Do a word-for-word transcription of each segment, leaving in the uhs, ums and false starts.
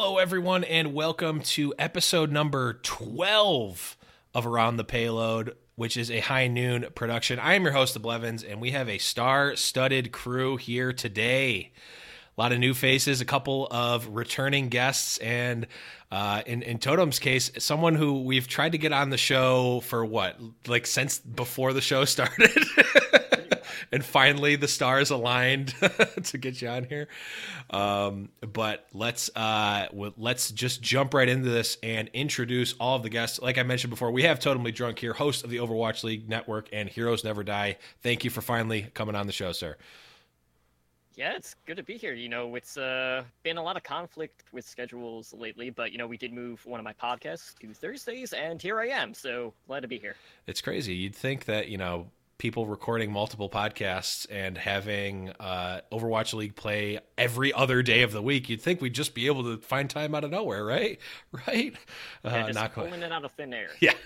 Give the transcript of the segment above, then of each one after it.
Hello, everyone, and welcome to episode number twelve of Around the Payload, which is a High Noon production. I am your host, The Blevins, and we have a star-studded crew here today. A lot of new faces, a couple of returning guests, and uh, in, in Totem's case, someone who we've tried to get on the show for what, like since before the show started. And finally, the stars aligned to get you on here. Um, but let's uh, w- let's just jump right into this and introduce all of the guests. Like I mentioned before, we have Totemly Drunk here, host of the Overwatch League Network and Heroes Never Die. Thank you for finally coming on the show, sir. Yeah, it's good to be here. You know, it's uh, been a lot of conflict with schedules lately, but, you know, we did move one of my podcasts to Thursdays, and here I am. So glad to be here. It's crazy. You'd think that, you know, people recording multiple podcasts and having uh, Overwatch League play every other day of the week, you'd think we'd just be able to find time out of nowhere, right? Right? Uh, yeah, just not pulling quite. it out of thin air. Yeah.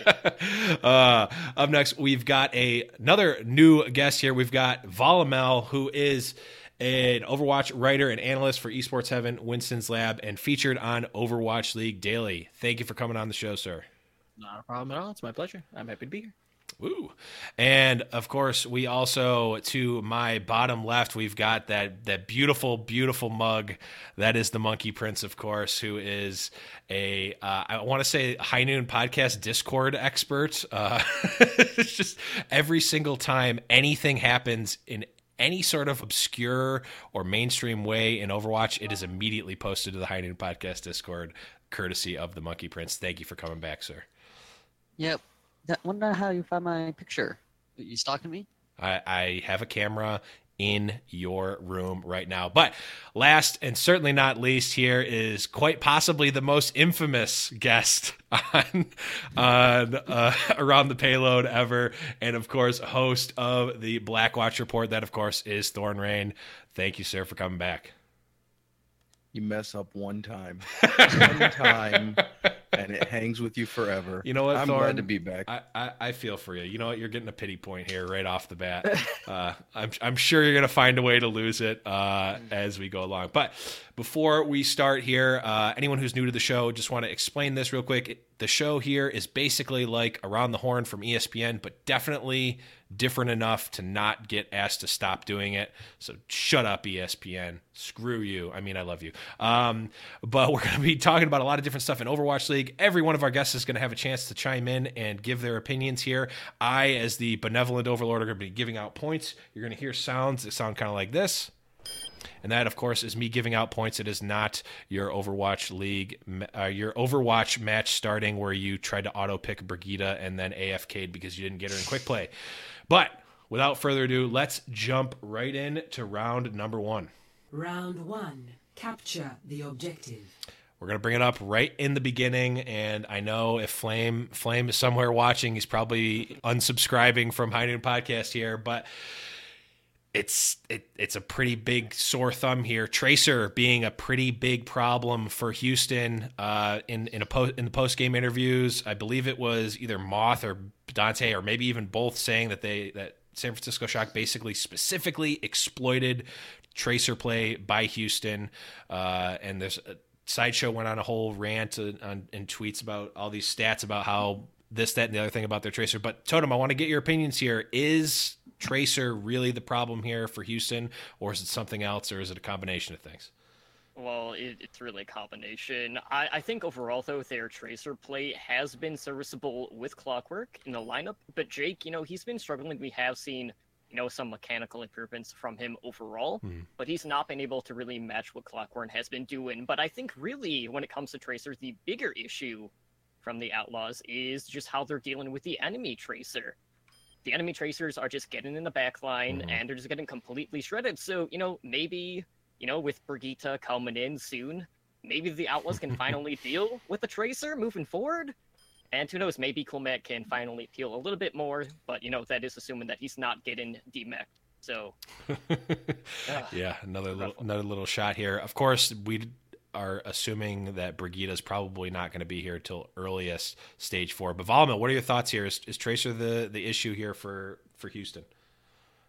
uh, up next, we've got a another new guest here. We've got Volamel, who is an Overwatch writer and analyst for Esports Heaven, Winston's Lab, and featured on Overwatch League Daily. Thank you for coming on the show, sir. Not a problem at all. It's my pleasure. I'm happy to be here. Woo. And of course, we also, to my bottom left, we've got that that beautiful, beautiful mug. That is the Monkey Prince, of course, who is a, uh, I want to say, High Noon podcast Discord expert. Uh, it's just every single time anything happens in any sort of obscure or mainstream way in Overwatch, it is immediately posted to the High Noon podcast Discord, courtesy of the Monkey Prince. Thank you for coming back, sir. Yep. That, wonder how you found my picture. You stalking me? I, I have a camera in your room right now. But last and certainly not least, here is quite possibly the most infamous guest on, on uh, Around the Payload ever. And of course, host of the Blackwatch Report. That, of course, is Thorn Rain. Thank you, sir, for coming back. You mess up one time, one time, and it hangs with you forever. You know what, I'm Thorn? glad to be back. I, I, I feel for you. You know what? You're getting a pity point here right off the bat. Uh, I'm I'm sure you're gonna find a way to lose it uh, as we go along. But before we start here, uh, anyone who's new to the show, just want to explain this real quick. It, the show here is basically like Around the Horn from E S P N, but definitely different enough to not get asked to stop doing it. So shut up, E S P N. Screw you. I mean, I love you. Um, but we're going to be talking about a lot of different stuff in Overwatch League. Every one of our guests is going to have a chance to chime in and give their opinions here. I, as the benevolent overlord, are going to be giving out points. You're going to hear sounds that sound kind of like this. And that, of course, is me giving out points. It is not your Overwatch League, uh, your Overwatch match starting where you tried to auto-pick Brigitte and then A F K'd because you didn't get her in quick play. But without further ado, let's jump right in to round number one. Round one. Capture the objective. We're going to bring it up right in the beginning, and I know if Flame Flame is somewhere watching, he's probably unsubscribing from High Noon Podcast here, but it's it, it's a pretty big sore thumb here. Tracer being a pretty big problem for Houston uh, in in a po- in the post game interviews. I believe it was either Moth or Dante, or maybe even both, saying that they that San Francisco Shock basically specifically exploited Tracer play by Houston. Uh, and there's a Sideshow went on a whole rant on, on in tweets about all these stats about how this, that, and the other thing about their Tracer. But Totem, I want to get your opinions here. Is Tracer really the problem here for Houston, or is it something else, or is it a combination of things? Well, it, it's really a combination. I, I think overall, though, their Tracer play has been serviceable with Clockwork in the lineup. But Jake, you know, he's been struggling. We have seen, you know, some mechanical improvements from him overall, hmm. but he's not been able to really match what Clockwork has been doing. But I think really, when it comes to Tracer, the bigger issue from the Outlaws is just how they're dealing with the enemy Tracer. The enemy Tracers are just getting in the back line, mm-hmm. and they're just getting completely shredded. So, you know, maybe, you know, with Brigitte coming in soon, maybe the Outlaws can finally deal with the Tracer moving forward. And who knows, maybe Clemac can finally peel a little bit more, but, you know, that is assuming that he's not getting demeched. So, uh, yeah, another little, another little shot here. Of course, we are assuming that Brigitte is probably not going to be here till earliest stage four. But Volamel, what are your thoughts here? Is, is Tracer the, the issue here for, for Houston?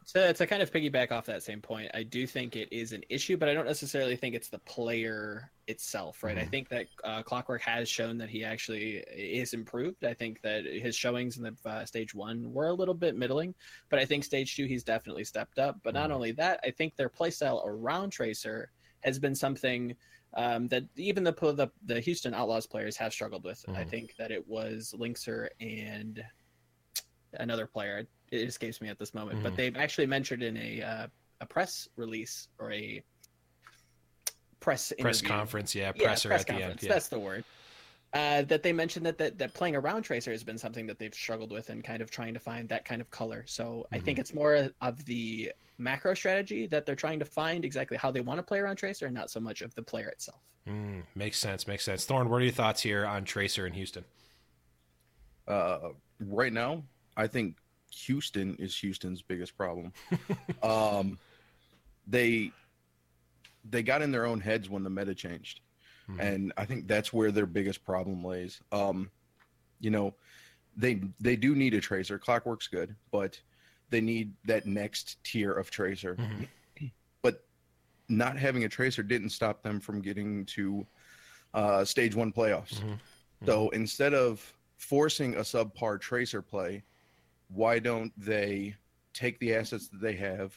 To, to kind of piggyback off that same point, I do think it is an issue, but I don't necessarily think it's the player itself, right? Mm-hmm. I think that uh, Clockwork has shown that he actually is improved. I think that his showings in the uh, stage one were a little bit middling, but I think stage two, he's definitely stepped up. But not Mm-hmm. only that, I think their playstyle around Tracer has been something um, that even the, the the Houston Outlaws players have struggled with. Mm-hmm. I think that it was Linkser and another player. It escapes me at this moment, Mhm. but they've actually mentioned in a uh, a press release or a press Press interview. conference, yeah, Yeah, presser press at the end. conference. Yeah. That's the word. Uh, that they mentioned that, that that playing around Tracer has been something that they've struggled with and kind of trying to find that kind of color. So I Mm-hmm. think it's more of the macro strategy that they're trying to find exactly how they want to play around Tracer, and not so much of the player itself. Mm, makes sense. Makes sense. Thorn, what are your thoughts here on Tracer in Houston? Uh, right now, I think Houston is Houston's biggest problem. um, they they got in their own heads when the meta changed, Mhm. and I think that's where their biggest problem lays. Um, you know, they they do need a tracer. Clockwork's good, but they need that next tier of tracer. Mhm. But not having a tracer didn't stop them from getting to uh, stage one playoffs. Mhm. So instead of forcing a subpar tracer play, why don't they take the assets that they have,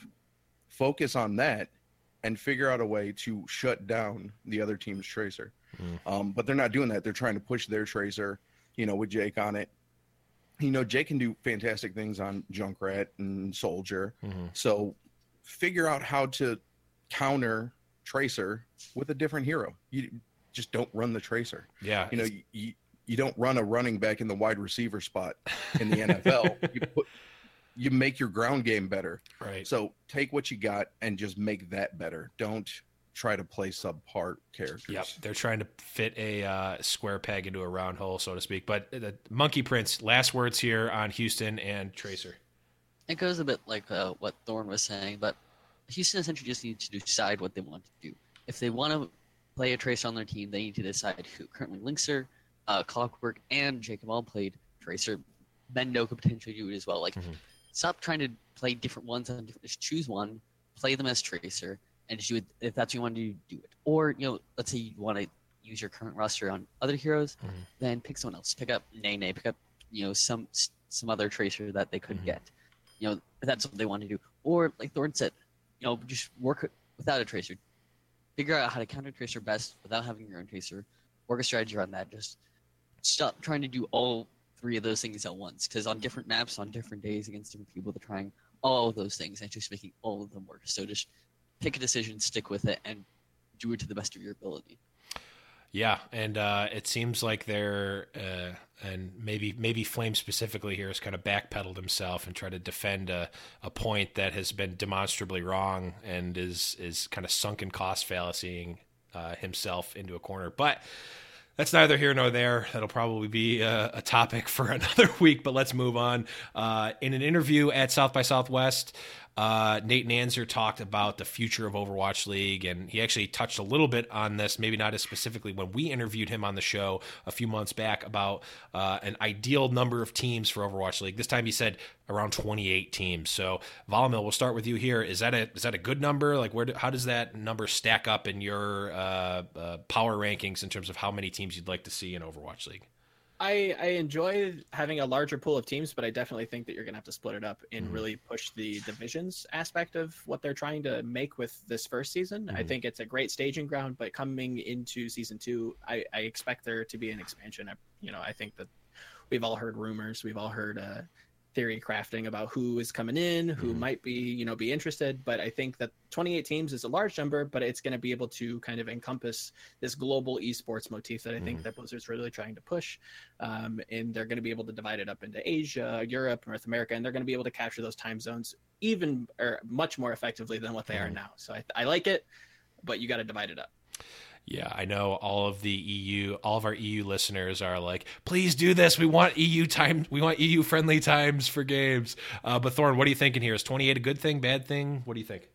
focus on that, and figure out a way to shut down the other team's tracer? Mm. Um, but they're not doing that. They're trying to push their tracer, you know, with Jake on it. You know, Jake can do fantastic things on Junkrat and Soldier. Mhm. So figure out how to counter Tracer with a different hero. You just don't run the Tracer. Yeah. You know, it's- you, you don't run a running back in the wide receiver spot in the N F L. You put, you make your ground game better. right. So take what you got and just make that better. Don't try to play subpar characters. Yep, they're trying to fit a uh, square peg into a round hole, so to speak. But the Monkey Prince, last words here on Houston and Tracer. It goes a bit like uh, what Thorn was saying, but Houston essentially just needs to decide what they want to do. If they want to play a Tracer on their team, they need to decide who. Currently, Linkser, uh, Clockwork, and Jacob all played Tracer. Bendo could potentially do it as well. Like, Mhm. stop trying to play different ones on different. Just choose one, play them as Tracer, and just do it if that's what you want to do. Do it. Or you know, let's say you want to use your current roster on other heroes, Mhm. then pick someone else. Pick up Nene. Pick up you know some some other Tracer that they could Mhm. get. You know, if that's what they want to do. Or like Thorn said, you know, just work without a Tracer. Figure out how to counter Tracer best without having your own Tracer. Work a strategy around that. Just stop trying to do all three of those things at once. Because on different maps, on different days, against different people, they're trying all of those things and just making all of them work. So just pick a decision, stick with it, and do it to the best of your ability. Yeah, and uh, it seems like they're, uh, and maybe maybe Flame specifically here has kind of backpedaled himself and tried to defend a, a point that has been demonstrably wrong and is is kind of sunken cost fallacying uh, himself into a corner. But that's neither here nor there. That'll probably be a, a topic for another week, but let's move on. Uh, in an interview at South by Southwest, uh, Nate Nanzer talked about the future of Overwatch League, and he actually touched a little bit on this, maybe not as specifically when we interviewed him on the show a few months back about uh, an ideal number of teams for Overwatch League. This time he said around twenty-eight teams. So Volamil, we'll start with you here. Is that a is that a good number? Like, where do, how does that number stack up in your uh, uh, power rankings in terms of how many teams you'd like to see in Overwatch League? I, I enjoy having a larger pool of teams, but I definitely think that you're going to have to split it up and Mhm. really push the divisions aspect of what they're trying to make with this first season. I Mhm. think it's a great staging ground, but coming into season two, I, I expect there to be an expansion. I, you know, I think that we've all heard rumors, we've all heard uh, theory crafting about who is coming in, who Mhm. might be, you know, be interested. But I think that twenty-eight teams is a large number, but it's going to be able to kind of encompass this global esports motif that I think Mhm. that Blizzard's really trying to push. Um, and they're going to be able to divide it up into Asia, Europe, North America, and they're going to be able to capture those time zones even or much more effectively than what they are Mhm. now. So I, I like it, but you got to divide it up. Yeah, I know all of the E U, all of our E U listeners are like, please do this. We want E U time. We want E U friendly times for games. Uh, but Thorn, what are you thinking here? Is twenty-eight a good thing, bad thing? What do you think?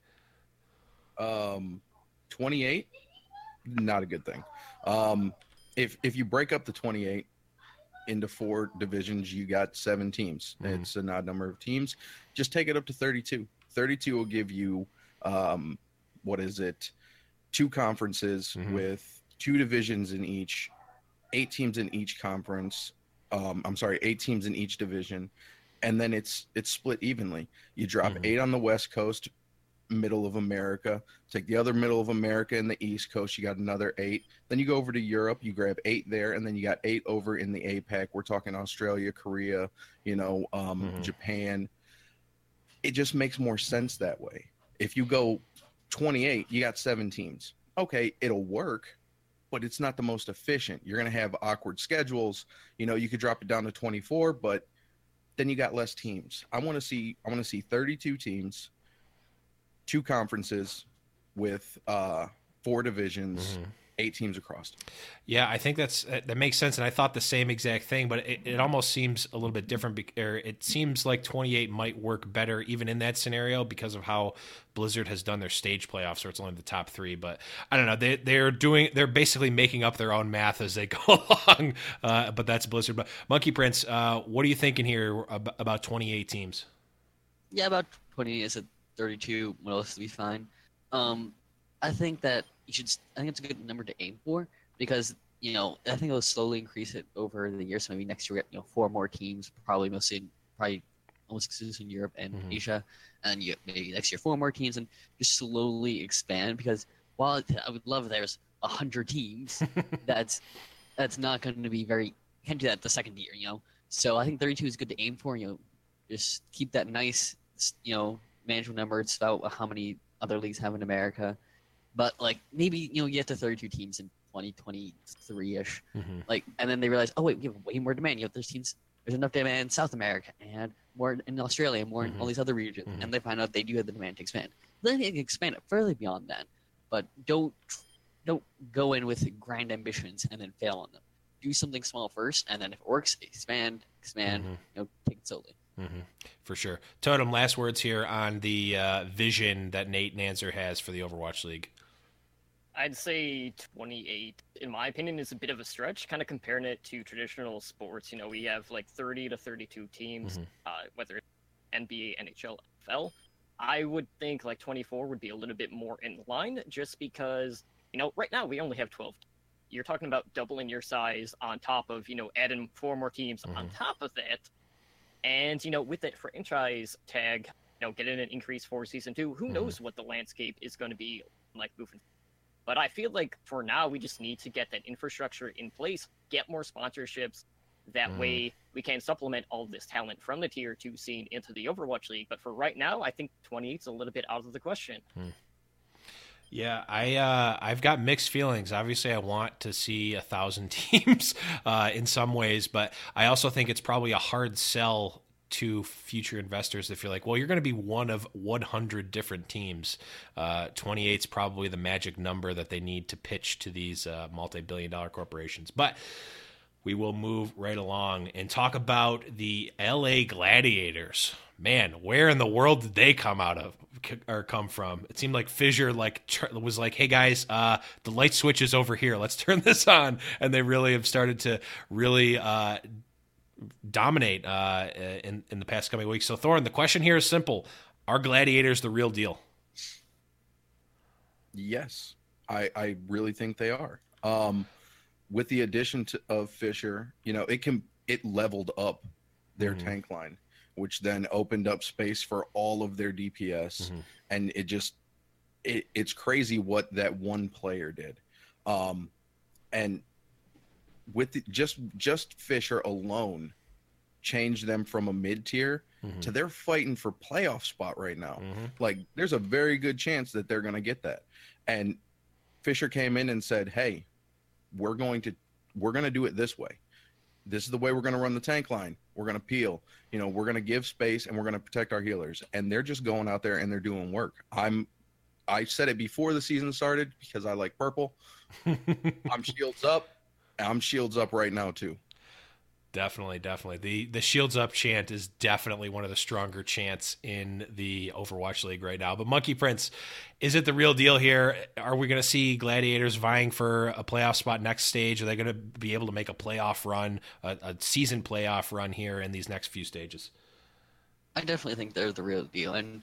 Um, twenty-eight, not a good thing. Um, if if you break up the twenty-eight into four divisions, you got seven teams. Mhm. It's an odd number of teams. Just take it up to thirty-two. thirty-two will give you, um, what is it, two conferences Mhm. with two divisions in each, eight teams in each conference. Um, I'm sorry, eight teams in each division, and then it's it's split evenly. You drop Mhm. eight on the West Coast, middle of America. Take the other middle of America and the East Coast. You got another eight. Then you go over to Europe. You grab eight there, and then you got eight over in the APAC. We're talking Australia, Korea, you know, um, Mhm. Japan. It just makes more sense that way. If you go twenty-eight, you got seven teams. Okay, it'll work, but it's not the most efficient. You're going to have awkward schedules. You know, you could drop it down to twenty-four, but then you got less teams. I want to see I want to see thirty-two teams, two conferences with uh, four divisions, Mhm. eight teams across. Yeah, I think that's that makes sense, and I thought the same exact thing, but it, it almost seems a little bit different. bec- Or it seems like twenty-eight might work better even in that scenario because of how Blizzard has done their stage playoffs, where it's only the top three. But I don't know, they they're doing they're basically making up their own math as they go along. Uh, but that's Blizzard. But Monkey Prince, uh, what are you thinking here ab- about twenty-eight teams? Yeah, about twenty is a thirty-two. What else to be fine? Um, I think that you should. I think it's a good number to aim for because you know I think it'll slowly increase it over the years. So maybe next year, we get, you know, four more teams, probably mostly in, probably almost exclusively in Europe and Mhm. Asia, and you get maybe next year four more teams, and just slowly expand. Because while it, I would love if there's a hundred teams, that's that's not going to be very. Can't do that the second year, you know. So I think thirty-two is good to aim for. You know, just keep that nice, you know, manageable number. It's about how many other leagues have in America. But like maybe you know you get to thirty-two teams in twenty twenty-three ish, Mm-hmm. like, and then they realize, oh wait, we have way more demand. You know, there's teams, there's enough demand in South America and more in Australia, and more Mhm. in all these other regions, Mhm. and they find out they do have the demand to expand. Then they can expand it further beyond that, but don't don't go in with grand ambitions and then fail on them. Do something small first, and then if it works, expand, expand. Mhm. You know, take it slowly. Mm-hmm. For sure. Totem, last words here on the uh, vision that Nate Nanzer has for the Overwatch League. I'd say twenty-eight, in my opinion, is a bit of a stretch, kind of comparing it to traditional sports. You know, we have like thirty to thirty-two teams, Mhm. uh, whether it's N B A, N H L, N F L. I would think like twenty-four would be a little bit more in line just because, you know, right now we only have twelve. You're talking about doubling your size on top of, you know, adding four more teams on Mhm. top of that. And, you know, with that franchise tag, you know, getting an increase for season two, who Mhm. knows what the landscape is going to be like moving. But I feel like for now, we just need to get that infrastructure in place, get more sponsorships. That Mhm. way we can supplement all this talent from the tier two scene into the Overwatch League. But for right now, I think twenty-eight's a little bit out of the question. Yeah, I uh, I've got mixed feelings. Obviously, I want to see a thousand teams uh, in some ways, but I also think it's probably a hard sell to future investors if you're like, well, you're going to be one of one hundred different teams. Uh, twenty-eight is probably the magic number that they need to pitch to these uh, multi-billion dollar corporations. But we will move right along and talk about the L A Gladiators. Man, where in the world did they come out of or come from? It seemed like Fissure like was like, "Hey guys, uh, the light switch is over here. Let's turn this on." And they really have started to really uh, dominate uh, in in the past coming weeks. So, Thorn, the question here is simple: are Gladiators the real deal? Yes, I, I really think they are. Um, with the addition to, of Fissure, you know, it can it leveled up their Mhm. tank line, which then opened up space for all of their D P S, Mhm. and it just it, it's crazy what that one player did. Um, and with the, just just Fissure alone changed them from a mid tier Mhm. to they're fighting for playoff spot right now. Mhm. Like there's a very good chance that they're going to get that. And Fissure came in and said, "Hey, we're going to we're going to do it this way. This is the way we're going to run the tank line. We're going to peel. You know, we're going to give space and we're going to protect our healers." And they're just going out there and they're doing work. I'm I said it before the season started because I like purple. I'm shields up. I'm shields up right now too. Definitely, definitely. The the shields up chant is definitely one of the stronger chants in the Overwatch League right now. But Monkey Prince, is it the real deal here? Are we going to see Gladiators vying for a playoff spot next stage? Are they going to be able to make a playoff run, a, a season playoff run here in these next few stages? I definitely think they're the real deal, and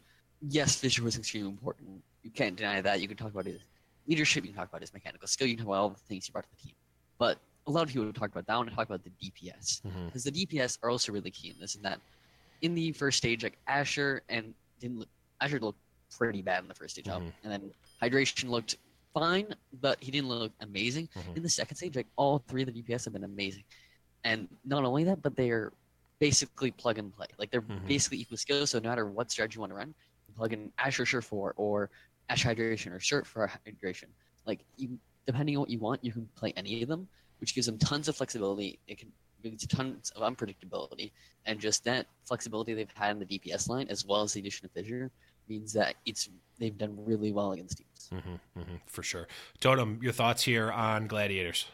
yes, Fisher was extremely important. You can't deny that. You can talk about his leadership, you can talk about his mechanical skill, you can talk about all the things he brought to the team. But a lot of people talk about that. I want to talk about the D P S. Because Mhm. the D P S are also really key in this, in that in the first stage, like Asher and didn't look, Asher looked pretty bad in the first stage up, Mhm. and then Hydration looked fine, but he didn't look amazing. Mhm. In the second stage, like all three of the D P S have been amazing, and not only that, but they are basically plug and play. Like they're Mhm. basically equal skills. So no matter what strategy you want to run, you plug in Asher Sure for or Ash Hydration or Shirt for Hydration. Like you, depending on what you want, you can play any of them, which gives them tons of flexibility. It can lead to tons of unpredictability, and just that flexibility they've had in the D P S line, as well as the addition of Fissure, means that it's they've done really well against teams. Mm-hmm, mm-hmm, for sure. Totem, your thoughts here on Gladiators?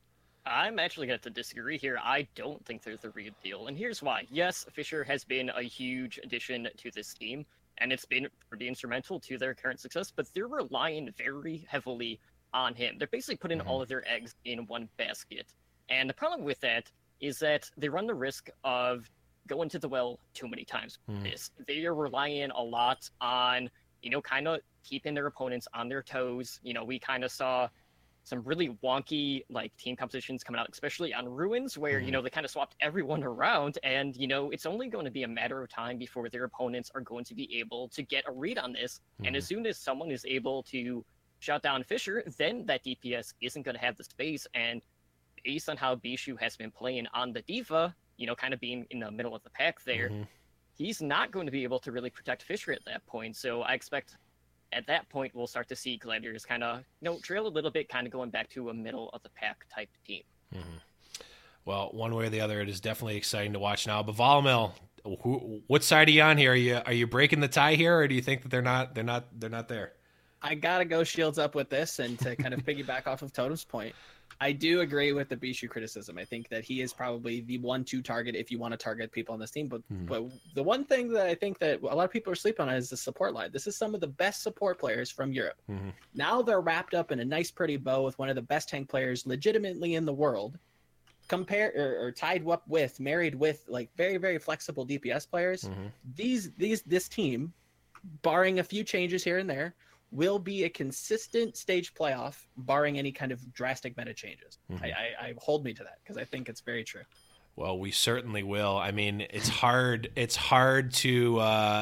I'm actually going to disagree here. I don't think they're the real deal, and here's why. Yes, Fissure has been a huge addition to this team, and it's been pretty instrumental to their current success, but they're relying very heavily on him. They're basically putting Mhm. all of their eggs in one basket. And the problem with that is that they run the risk of going to the well too many times with Mhm. this. They are relying a lot on, you know, kind of keeping their opponents on their toes. You know, we kind of saw some really wonky like team compositions coming out, especially on Ruins, where, you Mhm. know, they kind of swapped everyone around, and, you know, it's only going to be a matter of time before their opponents are going to be able to get a read on this. And as soon as someone is able to shut down Fissure, then that D P S isn't going to have the space. And based on how Bishu has been playing on the D.Va, you know, kind of being in the middle of the pack there, Mhm. he's not going to be able to really protect Fissure at that point. So I expect at that point we'll start to see Gladiators kind of, you know, trail a little bit, kind of going back to a middle of the pack type team. Mhm. Well, one way or the other, it is definitely exciting to watch now. But Volamel, who, what side are you on here? Are you are you breaking the tie here, or do you think that they're not they're not they're not there? I gotta go Shields up with this, and to kind of piggyback off of Totem's point, I do agree with the Bishu criticism. I think that he is probably the one-two target if you want to target people on this team. But Hmm. but the one thing that I think that a lot of people are sleeping on is the support line. This is some of the best support players from Europe. Mhm. Now they're wrapped up in a nice, pretty bow with one of the best tank players legitimately in the world. Compare or, or tied up with, married with, like very, very flexible D P S players. Mhm. These these this team, barring a few changes here and there, will be a consistent stage playoff, barring any kind of drastic meta changes. Mhm. I, I, I hold me to that because I think it's very true. Well, we certainly will. I mean, it's hard. It's hard to uh,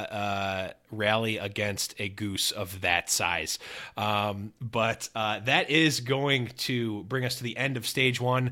uh, rally against a goose of that size. Um, but uh, that is going to bring us to the end of stage one.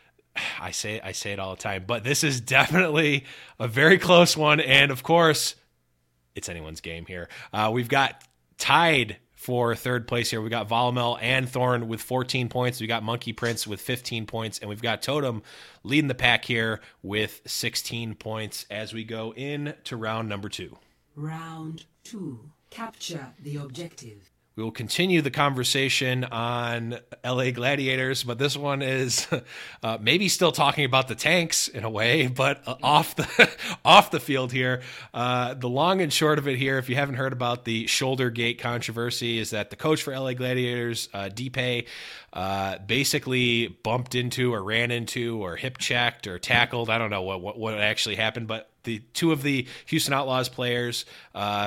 I say I say it all the time, but this is definitely a very close one, and of course, it's anyone's game here. Uh, we've got tied for third place here. We got Volamel and Thorn with fourteen points. We got Monkey Prince with fifteen points, and we've got Totem leading the pack here with sixteen points as we go into round number two. Round two. Capture the objective. We will continue the conversation on L A Gladiators, but this one is uh, maybe still talking about the tanks in a way, but uh, off the off the field here. Uh, the long and short of it here, if you haven't heard about the shoulder gate controversy, is that the coach for L A Gladiators, uh, Deepay, uh, basically bumped into or ran into or hip checked or tackled. I don't know what what, what actually happened, but the two of the Houston Outlaws players. Uh,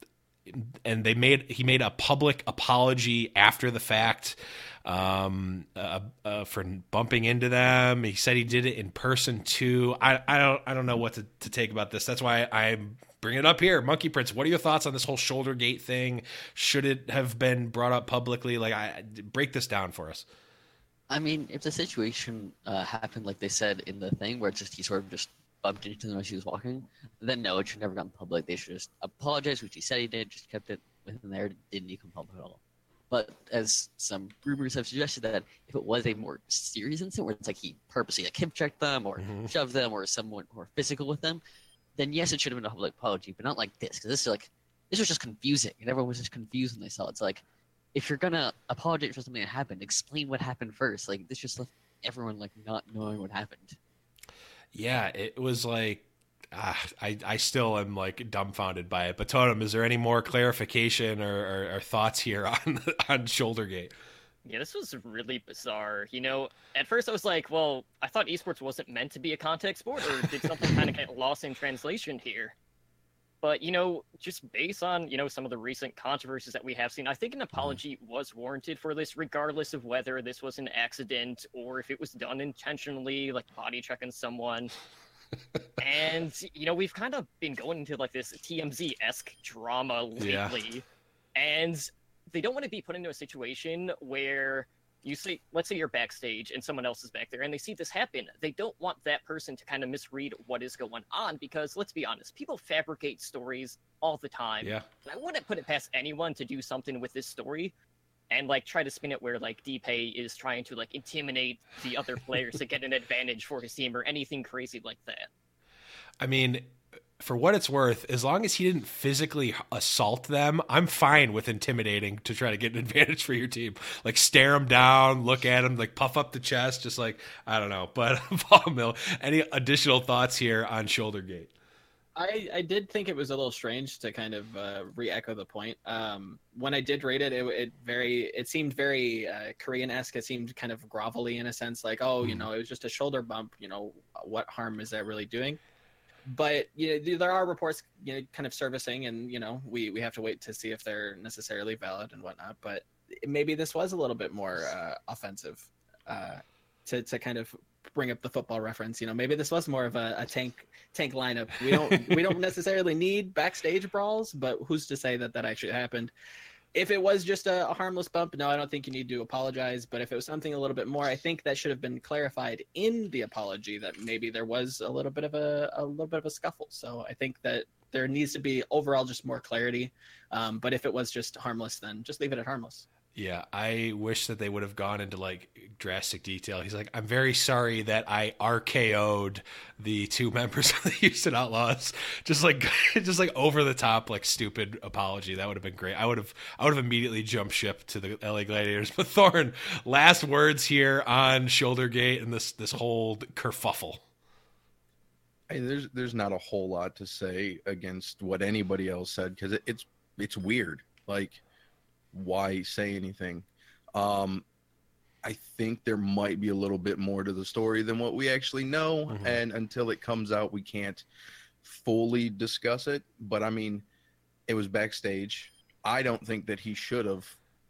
And they made he made a public apology after the fact um, uh, uh, for bumping into them. He said he did it in person too. I, I don't I don't know what to, to take about this. That's why I'm bringing it up here. Monkey Prince, what are your thoughts on this whole shoulder gate thing? Should it have been brought up publicly? Like, I break this down for us. I mean, if the situation uh, happened like they said in the thing, where it's just he sort of just bumped into them as he was walking, then no, it should never gone public. They should just apologize, which he said he did, just kept it within there, didn't become public at all. But as some rumors have suggested, that if it was a more serious incident where it's like he purposely like hip checked them or Mhm. shoved them or someone more physical with them, then yes, it should have been a public apology, but not like this, because this is like this was just confusing, and everyone was just confused when they saw it. It's like, if you're gonna apologize for something that happened, explain what happened first. Like, this just left everyone like not knowing what happened. Yeah, it was like ah, I I still am like dumbfounded by it. But Totem, is there any more clarification or, or, or thoughts here on on Shouldergate? Yeah, this was really bizarre. You know, at first I was like, well, I thought esports wasn't meant to be a contact sport, or did something kind of get lost in translation here? But, you know, just based on, you know, some of the recent controversies that we have seen, I think an apology was warranted for this, regardless of whether this was an accident or if it was done intentionally, like body checking someone. And, you know, we've kind of been going into like this T M Z-esque drama lately. Yeah. And they don't want to be put into a situation where you see, let's say you're backstage and someone else is back there and they see this happen. They don't want that person to kind of misread what is going on because, let's be honest, people fabricate stories all the time. Yeah. And I wouldn't put it past anyone to do something with this story and like try to spin it where like D-Pay is trying to like intimidate the other players to get an advantage for his team or anything crazy like that. I mean, for what it's worth, as long as he didn't physically assault them, I'm fine with intimidating to try to get an advantage for your team. Like stare them down, look at them, like puff up the chest, just like, I don't know. But Paul Mill, any additional thoughts here on Shouldergate? I, I did think it was a little strange to kind of uh, re-echo the point. Um, when I did rate it, it, it very it seemed very uh, Korean-esque. It seemed kind of grovelly in a sense, like, oh, mm. you know, it was just a shoulder bump. You know, what harm is that really doing? But you know, there are reports, you know, kind of servicing, and you know, we, we have to wait to see if they're necessarily valid and whatnot. But maybe this was a little bit more uh, offensive uh, to to kind of bring up the football reference. You know, maybe this was more of a, a tank tank lineup. We don't we don't necessarily need backstage brawls, but who's to say that that actually happened? If it was just a, a harmless bump, no, I don't think you need to apologize. But if it was something a little bit more, I think that should have been clarified in the apology that maybe there was a little bit of a, a little bit of a scuffle. So I think that there needs to be overall just more clarity. Um, but if it was just harmless, then just leave it at harmless. Yeah, I wish that they would have gone into like drastic detail. He's like, I'm very sorry that I R K O'd the two members of the Houston Outlaws. Just like, just like over the top, like stupid apology. That would have been great. I would have, I would have immediately jumped ship to the L A Gladiators. But Thorn, last words here on Shouldergate and this this whole kerfuffle. Hey, there's there's not a whole lot to say against what anybody else said because it, it's it's weird. Like, why say anything? Um, I think there might be a little bit more to the story than what we actually know, mm-hmm. and until it comes out, we can't fully discuss it. But I mean, it was backstage. I don't think that he should have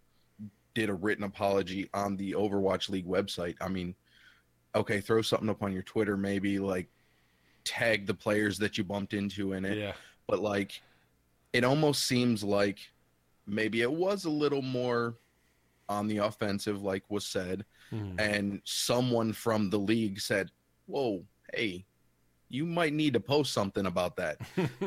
did a written apology on the Overwatch League website. I mean, okay, throw something up on your Twitter, maybe like tag the players that you bumped into in it. Yeah. But like, it almost seems like maybe it was a little more on the offensive, like was said, mm. and someone from the league said, whoa, hey, you might need to post something about that.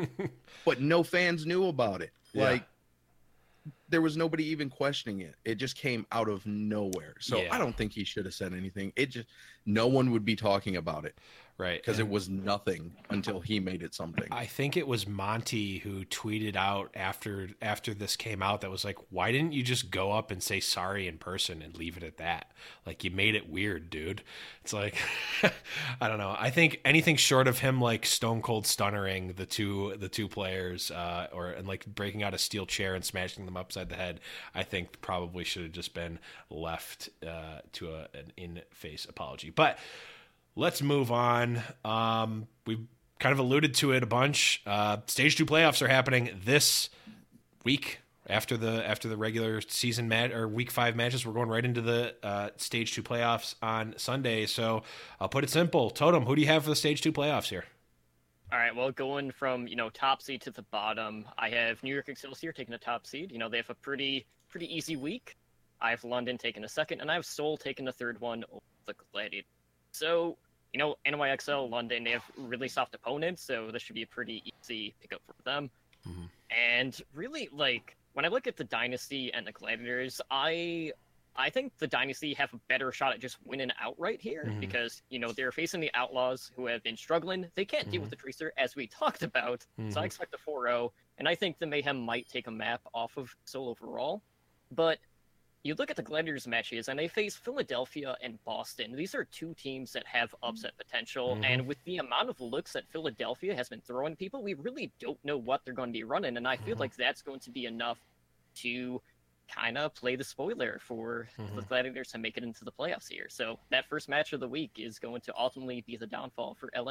But no fans knew about it. Yeah. Like, there was nobody even questioning it. It just came out of nowhere. So yeah. I don't think he should have said anything. It just, no one would be talking about it. Right. Because it was nothing until he made it something. I think it was Monty who tweeted out after after this came out that was like, why didn't you just go up and say sorry in person and leave it at that? Like, you made it weird, dude. It's like, I don't know. I think anything short of him like stone cold stunnering the two the two players uh, or and like breaking out a steel chair and smashing them upside the head, I think probably should have just been left uh, to a, an in-face apology. But let's move on. Um, we've kind of alluded to it a bunch. Uh, stage two playoffs are happening this week after the after the regular season match or week five matches. We're going right into the uh, stage two playoffs on Sunday. So I'll put it simple. Totem, who do you have for the stage two playoffs here? All right, well, going from, you know, top seed to the bottom, I have New York Excelsior taking the top seed. You know, they have a pretty pretty easy week. I have London taking a second, and I have Seoul taking the third one over the Gladiators. So, you know, N Y X L, London, they have really soft opponents, so this should be a pretty easy pickup for them. Mm-hmm. And really, like, when I look at the Dynasty and the Gladiators, I I think the Dynasty have a better shot at just winning outright here mm-hmm. because, you know, they're facing the Outlaws who have been struggling. They can't mm-hmm. deal with the Tracer, as we talked about, mm-hmm. so I expect a four oh, and I think the Mayhem might take a map off of Seoul overall. But you look at the Gladiators matches, and they face Philadelphia and Boston. These are two teams that have upset potential, mm-hmm. and with the amount of looks that Philadelphia has been throwing people, we really don't know what they're going to be running, and I feel mm-hmm. like that's going to be enough to kind of play the spoiler for mm-hmm. the Gladiators to make it into the playoffs here. So that first match of the week is going to ultimately be the downfall for L A.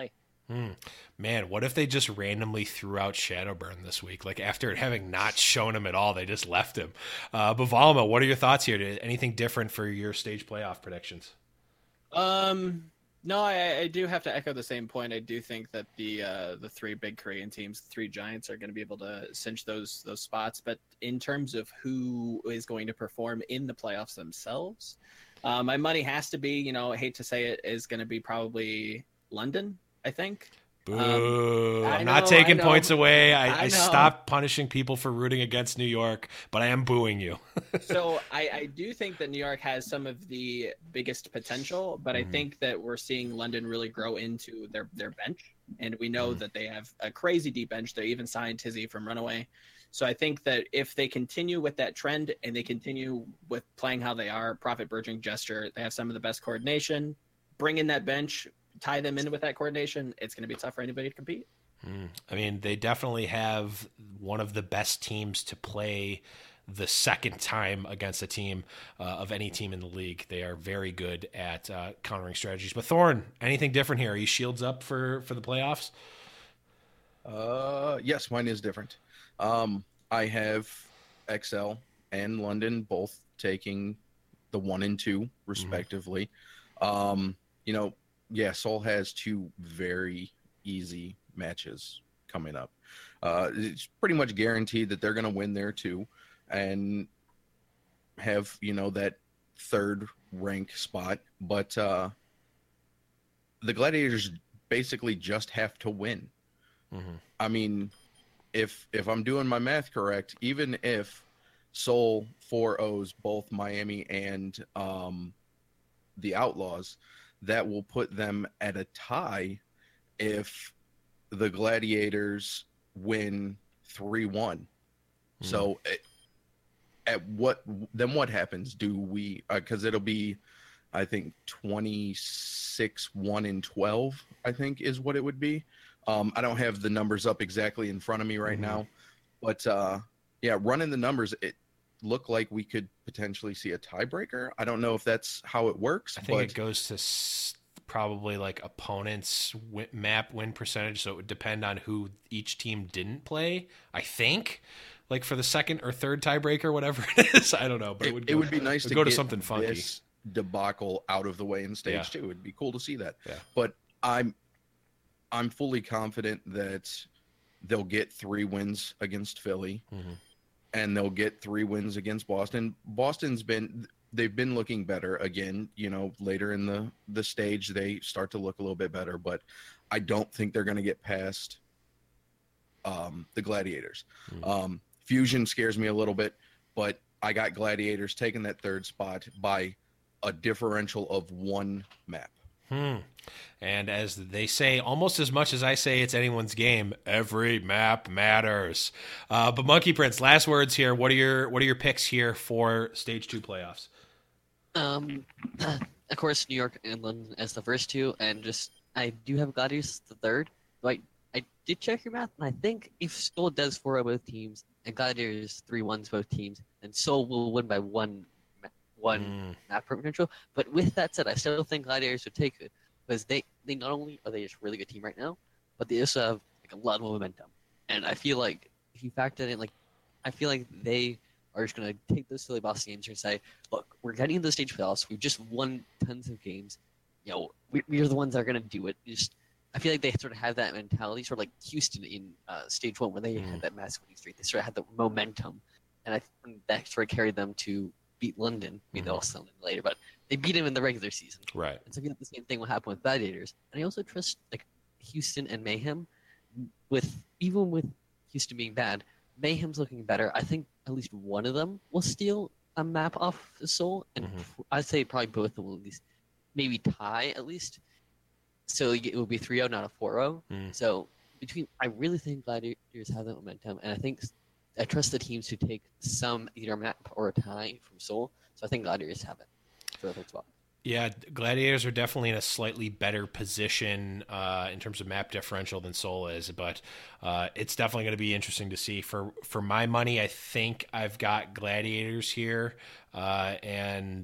Hmm. Man, what if they just randomly threw out Shadowburn this week? Like after having not shown him at all, they just left him. Uh, but Valma, what are your thoughts here? Anything different for your stage playoff predictions? Um, no, I, I do have to echo the same point. I do think that the uh, the three big Korean teams, the three giants, are going to be able to cinch those those spots. But in terms of who is going to perform in the playoffs themselves, uh, my money has to be, you know, I hate to say it, is going to be probably London, I think. Boo. Um, I'm know, not taking I points away. I, I I stopped punishing people for rooting against New York, but I am booing you. So I, I do think that New York has some of the biggest potential, but Mhm. I think that we're seeing London really grow into their, their bench. And we know Mhm. that they have a crazy deep bench. They even signed Tizzy from Runaway. So I think that if they continue with that trend and they continue with playing how they are, Prophet, Berging, Gesture, they have some of the best coordination, bring in that bench, tie them in with that coordination, it's going to be tough for anybody to compete. Mm. I mean, they definitely have one of the best teams to play the second time against a team uh, of any team in the league. They are very good at uh, countering strategies. But Thorn, anything different here? Are you shields up for, for the playoffs? Uh, yes, mine is different. Um, I have X L and London both taking the one and two respectively. Um, you know, yeah, Seoul has two very easy matches coming up. Uh, it's pretty much guaranteed that they're going to win there too, and have, you know, that third rank spot. But uh, the Gladiators basically just have to win. Mm-hmm. I mean, if if I'm doing my math correct, even if Seoul four ohs both Miami and um, the Outlaws, that will put them at a tie if the Gladiators win three one. Hmm. So at, at what then what happens? Do we because uh, it'll be, I think, twenty-six one and twelve, I think is what it would be. Um, I don't have the numbers up exactly in front of me right Mm-hmm. now, but uh, yeah, running the numbers, it looked like we could potentially see a tiebreaker. I don't know if that's how it works. I think but... it goes to s- probably like opponents' win- map win percentage, so it would depend on who each team didn't play. I think, like for the second or third tiebreaker, whatever it is. I don't know, but it, it, would it go, would be nice it would to go to get something funky. This debacle out of the way in stage Yeah. two. It'd be cool to see that. Yeah. But I'm I'm fully confident that they'll get three wins against Philly, Mm-hmm. and they'll get three wins against Boston. Boston's been they've been looking better again. You know, later in the the stage they start to look a little bit better, but I don't think they're going to get past um, the Gladiators. Mm-hmm. Um, Fusion scares me a little bit, but I got Gladiators taking that third spot by a differential of one map. Hmm. And as they say, almost as much as I say it's anyone's game, every map matters. Uh, but Monkey Prince, last words here. What are your what are your picks here for stage two playoffs? Um, of course, New York and London as the first two, and just I do have Gladiators the third. Like I did check your math, and I think if Seoul does four of both teams and Gladiators three ones both teams, then Seoul will win by one one Mm. map potential. But with that said, I still think Gladiators would take it because they they not only are they just a really good team right now, but they also have like a lot of momentum. And I feel like if you factor in like, I feel like they are just gonna take those silly boss games and say, look, we're getting into the stage playoffs. We've just won tons of games. You know, we, we're the ones that are gonna do it. Just I feel like they sort of have that mentality, sort of like Houston in uh, stage one when they Mm. had that massive winning streak. They sort of had the momentum, and I think that sort of carried them to beat London. I mean, Mhm. they'll still win later, but they beat him in the regular season. Right. And so I feel like the same thing will happen with Gladiators. And I also trust like Houston and Mayhem. With even with Houston being bad, Mayhem's looking better. I think at least one of them will steal a map off the Soul, and Mhm. I'd say probably both of them will at least maybe tie at least. So it will be three oh, not a four oh. Mm. So between, I really think Gladiators have that momentum, and I think I trust the teams to take some either map or a tie from Seoul. So I think Gladiators have it for the third spot. Yeah, Gladiators are definitely in a slightly better position uh, in terms of map differential than Seoul is, but uh, it's definitely going to be interesting to see. For for my money, I think I've got Gladiators here, uh, and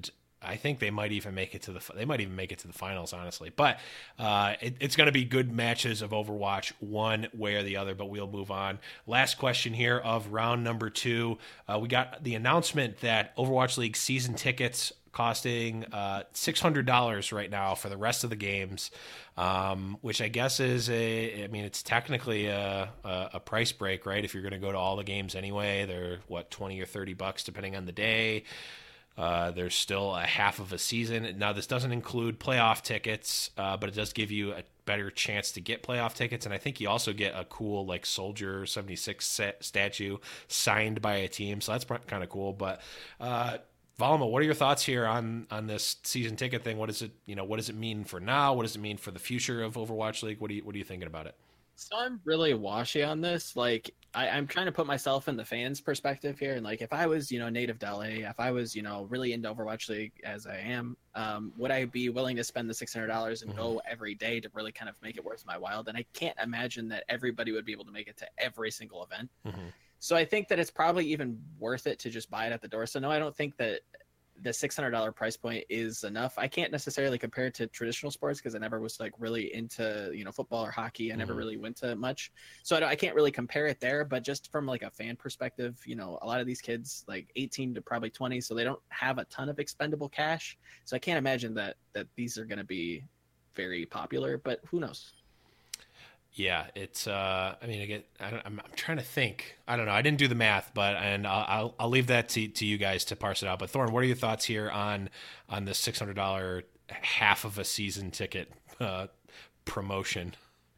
I think they might even make it to the they might even make it to the finals, honestly. But uh, it, it's going to be good matches of Overwatch, one way or the other. But we'll move on. Last question here of round number two. Uh, we got the announcement that Overwatch League season tickets costing uh, six hundred dollars right now for the rest of the games, um, which I guess is a, I mean, it's technically a, a, a price break, right? If you're going to go to all the games anyway, they're what, twenty or thirty bucks depending on the day. Uh, there's still a half of a season. Now, this doesn't include playoff tickets, uh, but it does give you a better chance to get playoff tickets. And I think you also get a cool, like, Soldier seventy-six set statue signed by a team. So that's kind of cool. But, uh, Valma, what are your thoughts here on, on this season ticket thing? What does it, you know, what does it mean for now? What does it mean for the future of Overwatch League? What do you, what are you thinking about it? So I'm really washy on this. Like, I, I'm trying to put myself in the fans' perspective here. And like, if I was, you know, native to L A, if I was, you know, really into Overwatch League as I am, um, would I be willing to spend the six hundred dollars and mm-hmm. go every day to really kind of make it worth my while? And I can't imagine that everybody would be able to make it to every single event. Mm-hmm. So I think that it's probably even worth it to just buy it at the door. So no, I don't think that the six hundred dollars price point is enough. I can't necessarily compare it to traditional sports because I never was like really into, you know, football or hockey. I mm-hmm. never really went to much. So I, don't, I can't really compare it there, but just from like a fan perspective, you know, a lot of these kids like eighteen to probably twenty, so they don't have a ton of expendable cash. So I can't imagine that, that these are going to be very popular, but who knows? Yeah, it's. Uh, I mean, I get. I don't, I'm, I'm trying to think. I don't know. I didn't do the math, but and I'll I'll, I'll leave that to, to you guys to parse it out. But Thorn, what are your thoughts here on on the six hundred dollar half of a season ticket uh, promotion?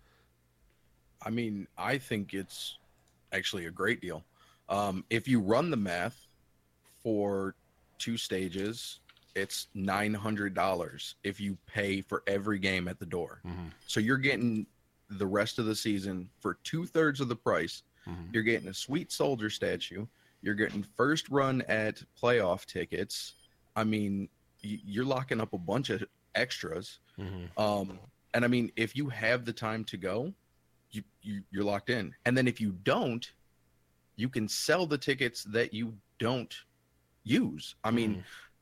I mean, I think it's actually a great deal. Um, if you run the math for two stages, it's nine hundred dollars if you pay for every game at the door. Mm-hmm. So you're getting the rest of the season for two-thirds of the price. Mm-hmm. You're getting a sweet Soldier statue. You're getting first run at playoff tickets. I mean, you're locking up a bunch of extras. Mm-hmm. Um, and I mean, if you have the time to go, you, you, you're locked in. And then if you don't, you can sell the tickets that you don't use. I mean, mm-hmm.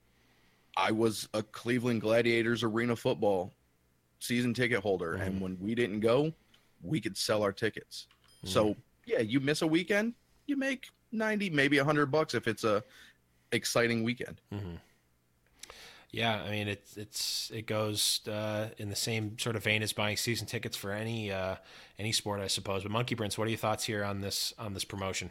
I was a Cleveland Gladiators Arena Football season ticket holder, mm-hmm. and when we didn't go, we could sell our tickets. Mm-hmm. So yeah, you miss a weekend, you make ninety, maybe a hundred bucks if it's a exciting weekend. Mm-hmm. Yeah, I mean it's it's it goes uh, in the same sort of vein as buying season tickets for any uh, any sport, I suppose. But Monkey Prince, what are your thoughts here on this on this promotion?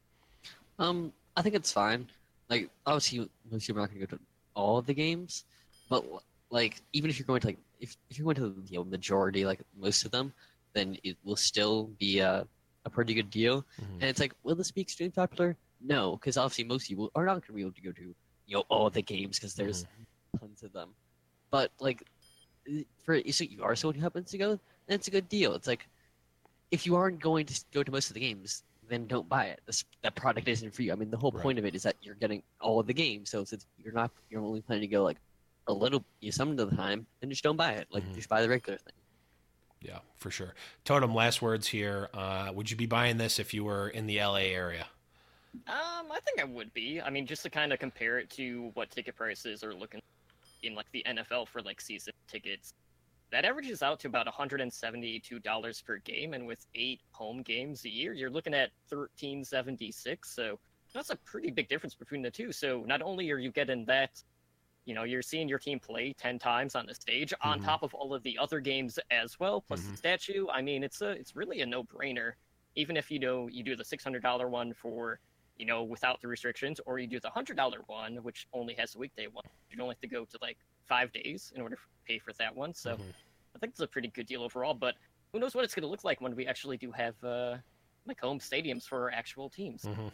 Um, I think it's fine. Like obviously, most people are not going to go to all of the games, but like even if you're going to like if, if you're going to the you know, majority, like most of them, then it will still be a, a pretty good deal. Mm-hmm. And it's like, will this be extremely popular? No, because obviously most people are not going to be able to go to you know all the games because there's mm-hmm. tons of them. But like for so you are someone who happens to go, then it's a good deal. It's like if you aren't going to go to most of the games, then don't buy it. This, that product isn't for you. I mean, the whole right. point of it is that you're getting all of the games. So since you're not, you're only planning to go like a little, you some of the time, then just don't buy it. Like mm-hmm. just buy the regular thing. Yeah, for sure. Totem, last words here. Uh, would you be buying this if you were in the L A area? Um, I think I would be. I mean, just to kind of compare it to what ticket prices are looking in like the N F L for like season tickets. That averages out to about one hundred seventy-two dollars per game, and with eight home games a year, you're looking at thirteen seventy-six. So that's a pretty big difference between the two. So not only are you getting that, you know, you're seeing your team play ten times on the stage mm-hmm. on top of all of the other games as well, plus mm-hmm. the statue. I mean, it's a it's really a no-brainer. Even if you know you do the six hundred dollars one for, you know, without the restrictions, or you do the one hundred dollars one, which only has a weekday one. You don't have to go to like five days in order to pay for that one. So mm-hmm. I think it's a pretty good deal overall, but who knows what it's going to look like when we actually do have uh, like home stadiums for our actual teams. Mm-hmm.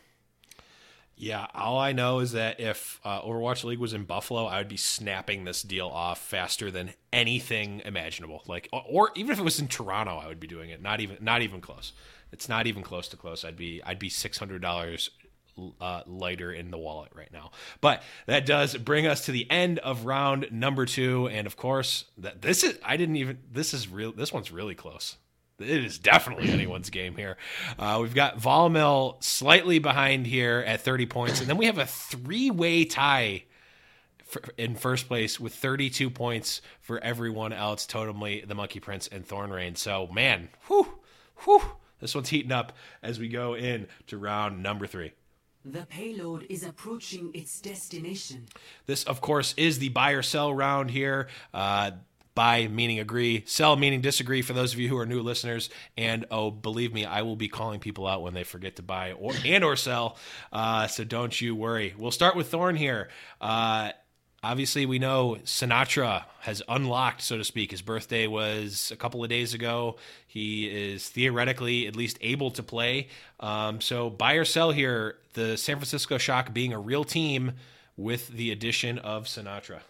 Yeah, all I know is that if uh, Overwatch League was in Buffalo, I would be snapping this deal off faster than anything imaginable. Like, or, or even if it was in Toronto, I would be doing it. Not even, not even close. It's not even close to close. I'd be, I'd be six hundred dollars uh, lighter in the wallet right now. But that does bring us to the end of round number two, and of course, that this is. I didn't even. This is real. This one's really close. It is definitely anyone's game here. Uh, we've got Volamel slightly behind here at thirty points, and then we have a three-way tie in first place with thirty-two points for everyone else, Totemly, the Monkey Prince, and Thornrain. So, man, whew, whew, this one's heating up as we go in to round number three. The payload is approaching its destination. This, of course, is the buy or sell round here. Uh, buy meaning agree, sell meaning disagree for those of you who are new listeners. And, oh, believe me, I will be calling people out when they forget to buy or and or sell. Uh, so don't you worry. We'll start with Thorn here. Uh, obviously, we know Sinatraa has unlocked, so to speak. His birthday was a couple of days ago. He is theoretically at least able to play. Um, so buy or sell here, the San Francisco Shock being a real team with the addition of Sinatraa.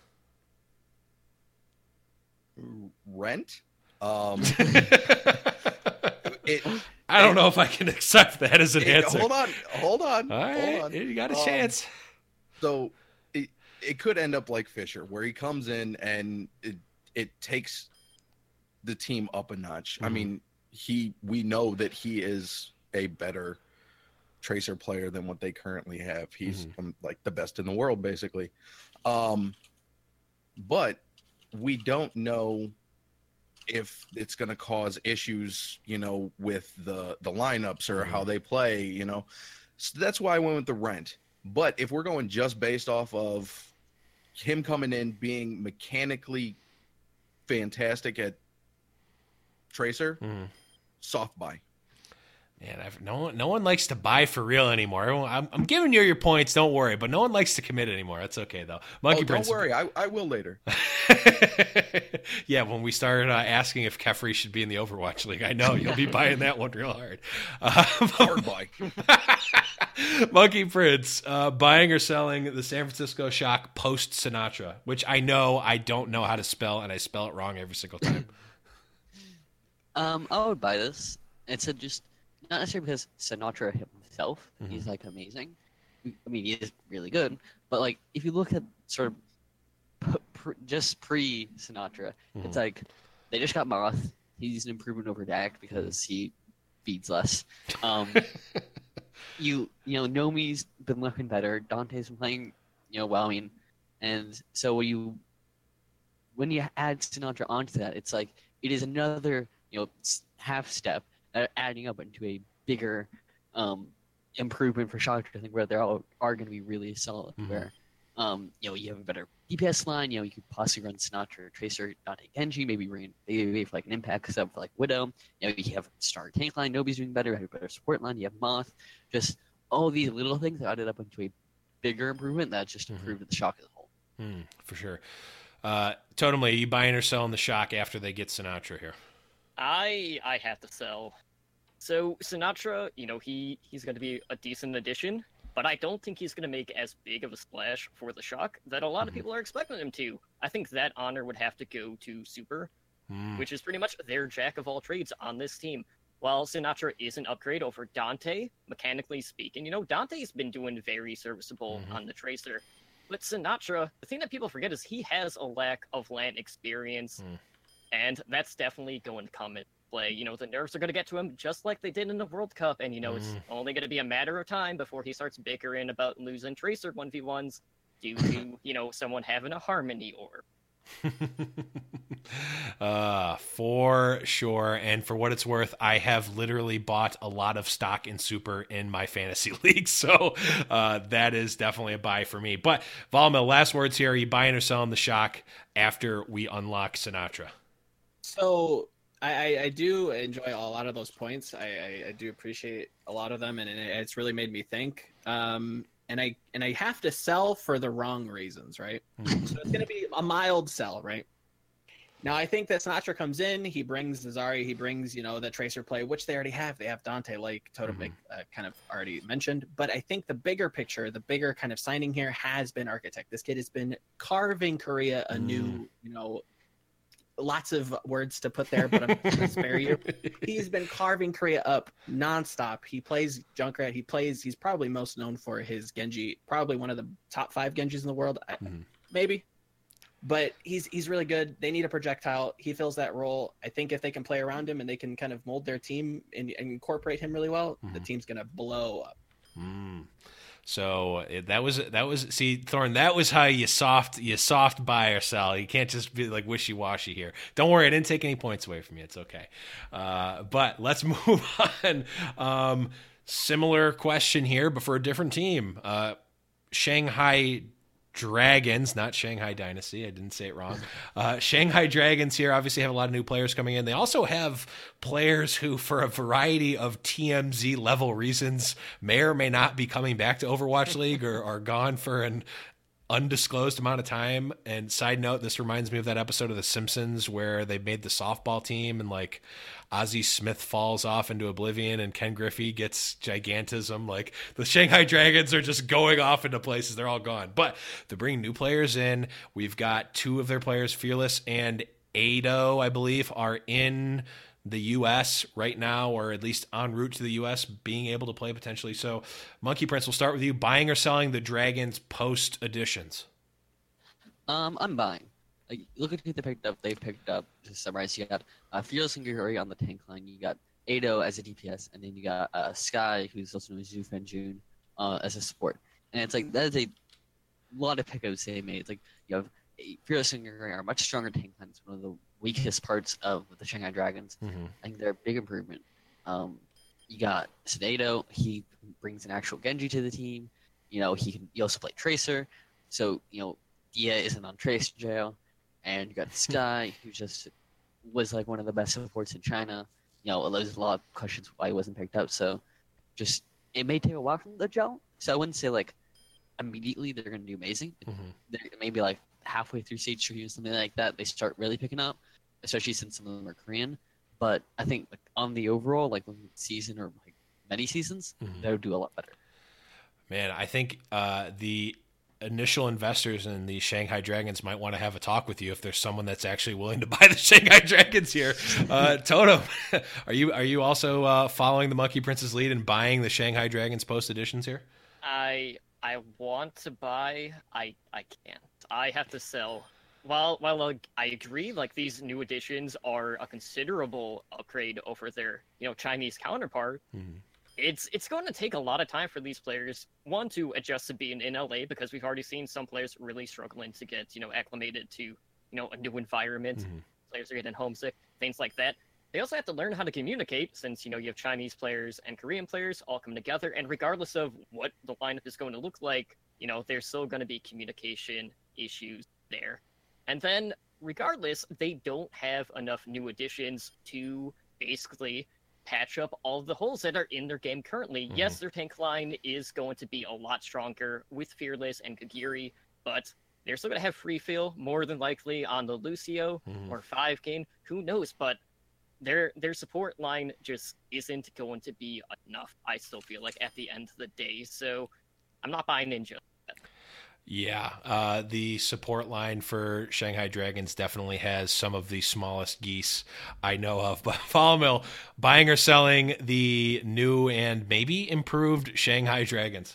Rent? Um, it, I don't know if I can accept that as an it, answer. hold on, hold on, All right, hold on. you got a Um, chance. So it, it could end up like Fisher, where he comes in and it it takes the team up a notch. I Mhm. mean, he we know that he is a better tracer player than what they currently have. He's Mhm. um, like the best in the world, basically. Um, but we don't know if it's going to cause issues, you know, with the the lineups or how they play, you know. So that's why I went with the Rent. But if we're going just based off of him coming in being mechanically fantastic at Tracer, Mhm. soft buy. Man, I've, no one, no one likes to buy for real anymore. Everyone, I'm, I'm giving you your points. Don't worry, but no one likes to commit anymore. That's okay though. Monkey Oh, Prince. don't worry, I, I will later. Yeah, when we started uh, asking if Kefri should be in the Overwatch League, I know you'll be buying that one real hard. Um, Hard buy. Monkey Prince, uh, buying or selling the San Francisco Shock post Sinatraa, which I know I don't know how to spell, and I spell it wrong every single time. Um, I would buy this. It's a just not necessarily because Sinatraa himself, Mhm. he's like amazing. I mean, he is really good. But like, if you look at sort of p- pr- just pre Sinatraa, it's Mhm. like they just got Moth. He's an improvement over Dak because he feeds less. Um, you you know, Nomi's been looking better. Dante's been playing, you know, well. I mean, and so when you when you add Sinatraa onto that, it's like it is another, you know, s- half step uh, adding up into a bigger um, improvement for Shock. I think where they all are going to be really solid. Mhm. Where um, you know, you have a better D P S line. You know, you could possibly run Sinatraa, Tracer, Dante, Genji. Maybe bring maybe for like an impact sub for like Widow. You know, you have a star tank line. Nobody's doing better. You have a better support line. You have Moth. Just all these little things that added up into a bigger improvement that just Mhm. improved the Shock as a whole. Hmm, for sure. Uh, Totemly, are you buying or selling the Shock after they get Sinatraa here? I I have to sell. So Sinatraa, you know, he he's going to be a decent addition, but I don't think he's going to make as big of a splash for the Shock that a lot Mhm. of people are expecting him to. I think that honor would have to go to Super, Hmm. which is pretty much their jack of all trades on this team. While Sinatraa is an upgrade over Dante, mechanically speaking, you know, Dante's been doing very serviceable Mhm. on the Tracer. But Sinatraa, the thing that people forget is he has a lack of LAN experience, Mm. and that's definitely going to come into play. You know, the nerves are going to get to him just like they did in the World Cup, and, you know, it's Mm. only going to be a matter of time before he starts bickering about losing Tracer one v ones due to, you know, someone having a Harmony orb. uh, for sure. And for what it's worth, I have literally bought a lot of stock in Super in my fantasy league. So uh, that is definitely a buy for me. But Volmil, last words here. Are you buying or selling the Shock after we unlock Sinatraa? So I, I, I do enjoy a lot of those points. I, I, I do appreciate a lot of them, and it, it's really made me think. Um, and I and I have to sell for the wrong reasons, right? So it's going to be a mild sell, right? Now I think that Sinatraa comes in, he brings the Zarya, he brings, you know, the Tracer play, which they already have. They have Dante, like Totem Mhm. uh, kind of already mentioned. But I think the bigger picture, the bigger kind of signing here has been Architect. This kid has been carving Korea a Mm. new, you know, lots of words to put there, but I'm going to spare you. He's been carving Korea up nonstop. He plays Junkrat. He plays. He's probably most known for his Genji. Probably one of the top five Genjis in the world. I, Mhm. maybe, but he's he's really good. They need a projectile. He fills that role. I think if they can play around him and they can kind of mold their team and, and incorporate him really well, the Mhm. team's going to blow up. Mm. So it, that was that was see Thorn. That was how you soft you soft buy or sell. You can't just be like wishy washy here. Don't worry, I didn't take any points away from you. It's okay. Uh, but let's move on. Um, similar question here, but for a different team. Uh, Shanghai Dragons, not Shanghai Dynasty. I didn't say it wrong. Uh, Shanghai Dragons here obviously have a lot of new players coming in. They also have players who, for a variety of T M Z level reasons, may or may not be coming back to Overwatch League or are gone for an undisclosed amount of time. And side note, this reminds me of that episode of The Simpsons where they made the softball team and like Ozzie Smith falls off into oblivion and Ken Griffey gets gigantism. Like the Shanghai Dragons are just going off into places. They're all gone. But they're bringing new players in. We've got two of their players, Fearless and Ado, I believe, are in the U S right now, or at least en route to the U S, being able to play potentially. So, Monkey Prince, we'll start with you. Buying or selling the Dragons post additions? Um, I'm buying. Like, look at who they picked up. They picked up, to summarize, you got uh, Fearless and Gregori on the tank line. You got Ado as a D P S, and then you got uh, Sky, who's also known as Zhu Fenjun, uh, as a support. And it's like, that is a lot of pickups they made. It's like, you have Fearless and Gregori are much stronger tank line. It's one of the weakest parts of the Shanghai Dragons. Mm-hmm. I think they're a big improvement. Um, you got Sedato. He brings an actual Genji to the team. You know, he can he also play Tracer. So, you know, Dia isn't on Tracer jail. And you got Sky, who just was like one of the best supports in China. You know, there's a lot of questions why he wasn't picked up. So, just it may take a while from the gel. So I wouldn't say like immediately they're going to do amazing. Mm-hmm. Maybe like halfway through stage three or something like that, they start really picking up, especially since some of them are Korean. But I think like, on the overall, like one season or like many seasons, mm-hmm. they would do a lot better. Man, I think uh, the initial investors in the Shanghai Dragons might want to have a talk with you if there's someone that's actually willing to buy the Shanghai Dragons here. Uh, Toto, are you are you also uh, following the Monkey Prince's lead and buying the Shanghai Dragons post editions here? I I want to buy. I I can't. I have to sell. While while uh, I agree, like these new additions are a considerable upgrade over their you know Chinese counterpart. Mm-hmm. It's it's going to take a lot of time for these players, one, to adjust to being in L A, because we've already seen some players really struggling to get you know acclimated to you know a new environment. Mm-hmm. Players are getting homesick, things like that. They also have to learn how to communicate, since you know you have Chinese players and Korean players all come together, and regardless of what the lineup is going to look like, you know there's still going to be communication issues there. And then, regardless, they don't have enough new additions to basically patch up all of the holes that are in their game currently. Mm-hmm. Yes, their tank line is going to be a lot stronger with Fearless and Kagiri, but they're still going to have free feel, more than likely, on the Lucio mm-hmm. or five game. Who knows? But their their support line just isn't going to be enough, I still feel like, at the end of the day. So I'm not buying Ninja. Yeah, uh, the support line for Shanghai Dragons definitely has some of the smallest geese I know of. But Follow Mill, buying or selling the new and maybe improved Shanghai Dragons?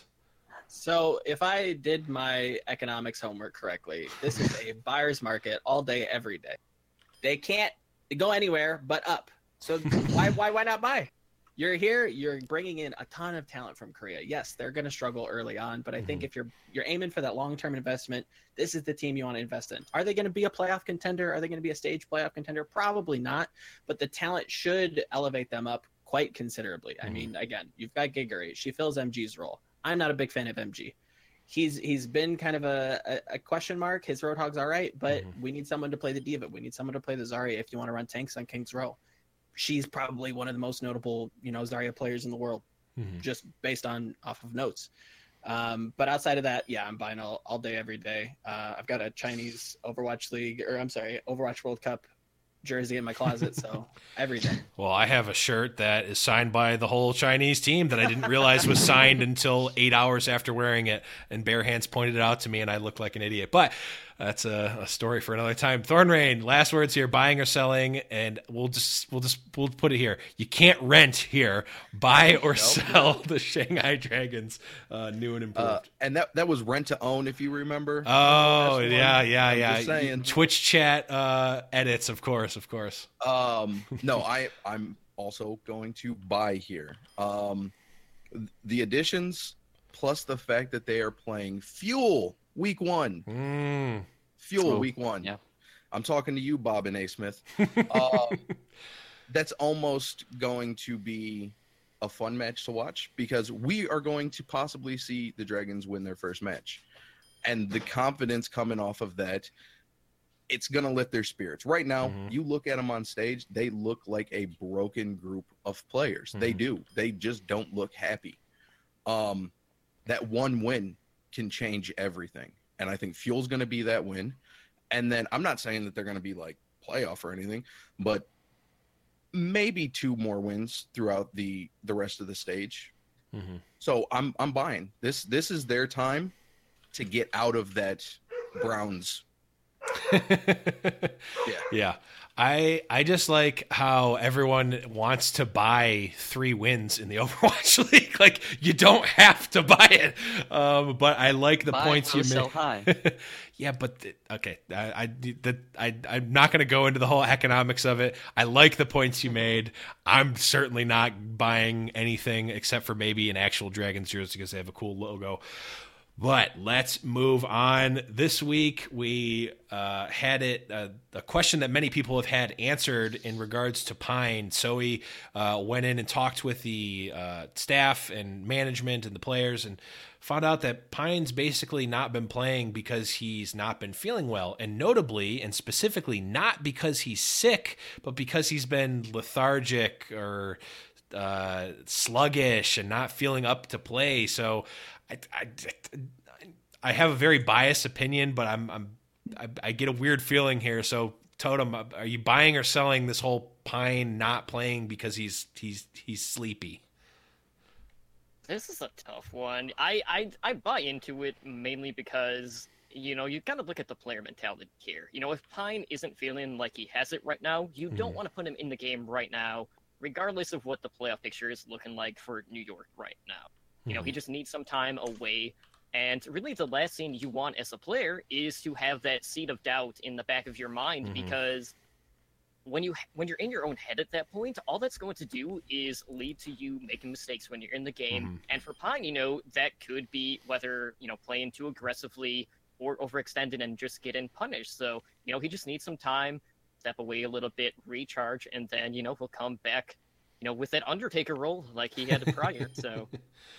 So if I did my economics homework correctly, this is a buyer's market all day, every day. They can't go anywhere but up. So why why why not buy? You're here, you're bringing in a ton of talent from Korea. Yes, they're going to struggle early on, but I think Mm-hmm. if you're you're aiming for that long-term investment, this is the team you want to invest in. Are they going to be a playoff contender? Are they going to be a stage playoff contender? Probably not, but the talent should elevate them up quite considerably. Mm-hmm. I mean, again, you've got Gigori. She fills M G's role. I'm not a big fan of M G. He's he's been kind of a, a, a question mark. His Roadhog's all right, but Mm-hmm. we need someone to play the Diva. We need someone to play the Zarya if you want to run tanks on King's Row. She's probably one of the most notable, you know, Zarya players in the world, mm-hmm. just based on off of notes. Um, but outside of that, yeah, I'm buying all, all day, every day. Uh, I've got a Chinese Overwatch League, or I'm sorry, Overwatch World Cup jersey in my closet, so every day. Well, I have a shirt that is signed by the whole Chinese team that I didn't realize was signed until eight hours after wearing it, and Bare Hands pointed it out to me, and I looked like an idiot. But that's a, a story for another time. Thornrain, last words here: buying or selling, and we'll just we'll just we'll put it here. You can't rent here. Buy or Nope. sell the Shanghai Dragons, uh, new and improved. Uh, and that that was rent to own, if you remember. oh That's the yeah, one. yeah, I'm yeah. just saying. Twitch chat uh, edits, of course, of course. Um, no, I I'm also going to buy here. Um, the additions plus the fact that they are playing Fuel week one. Mm. Fuel True. week one. Yeah. I'm talking to you, Bob and A. Smith. Um, that's almost going to be a fun match to watch because we are going to possibly see the Dragons win their first match. And the confidence coming off of that, it's going to lift their spirits. Right now, Mhm. you look at them on stage, they look like a broken group of players. They Mhm. do. They just don't look happy. Um, that one win can change everything. And I think Fuel's going to be that win. And then I'm not saying that they're going to be like playoff or anything, but maybe two more wins throughout the the rest of the stage. Mm-hmm. So I'm I'm buying. This this is their time to get out of that Browns. yeah. Yeah. I I just like how everyone wants to buy three wins in the Overwatch League. Like you don't have to buy it, um, but I like the Buy points low, you sell make. high. Yeah, but th- okay, I I, the, I I'm not going to go into the whole economics of it. I like the points you made. I'm certainly not buying anything except for maybe an actual Dragons jersey because they have a cool logo. But let's move on. This week, we uh, had it uh, a question that many people have had answered in regards to Pine. So we uh, went in and talked with the uh, staff and management and the players and found out that Pine's basically not been playing because he's not been feeling well. And notably and specifically, not because he's sick, but because he's been lethargic or uh, sluggish and not feeling up to play. So I, I, I have a very biased opinion, but I'm, I'm I, I get a weird feeling here. So Totem, are you buying or selling this whole Pine not playing because he's he's he's sleepy? This is a tough one. I, I I buy into it mainly because, you know, you kind of look at the player mentality here. You know, if Pine isn't feeling like he has it right now, you don't Mhm. want to put him in the game right now, regardless of what the playoff picture is looking like for New York right now. You know, he just needs some time away. And really, the last thing you want as a player is to have that seed of doubt in the back of your mind, Mhm. because when you when you're in your own head at that point, all that's going to do is lead to you making mistakes when you're in the game. Mhm. And for Pine, you know, that could be whether, you know, playing too aggressively or overextended and just getting punished. So, you know, he just needs some time, step away a little bit, recharge, and then, you know, he'll come back, you know, with that Undertaker role like he had prior. So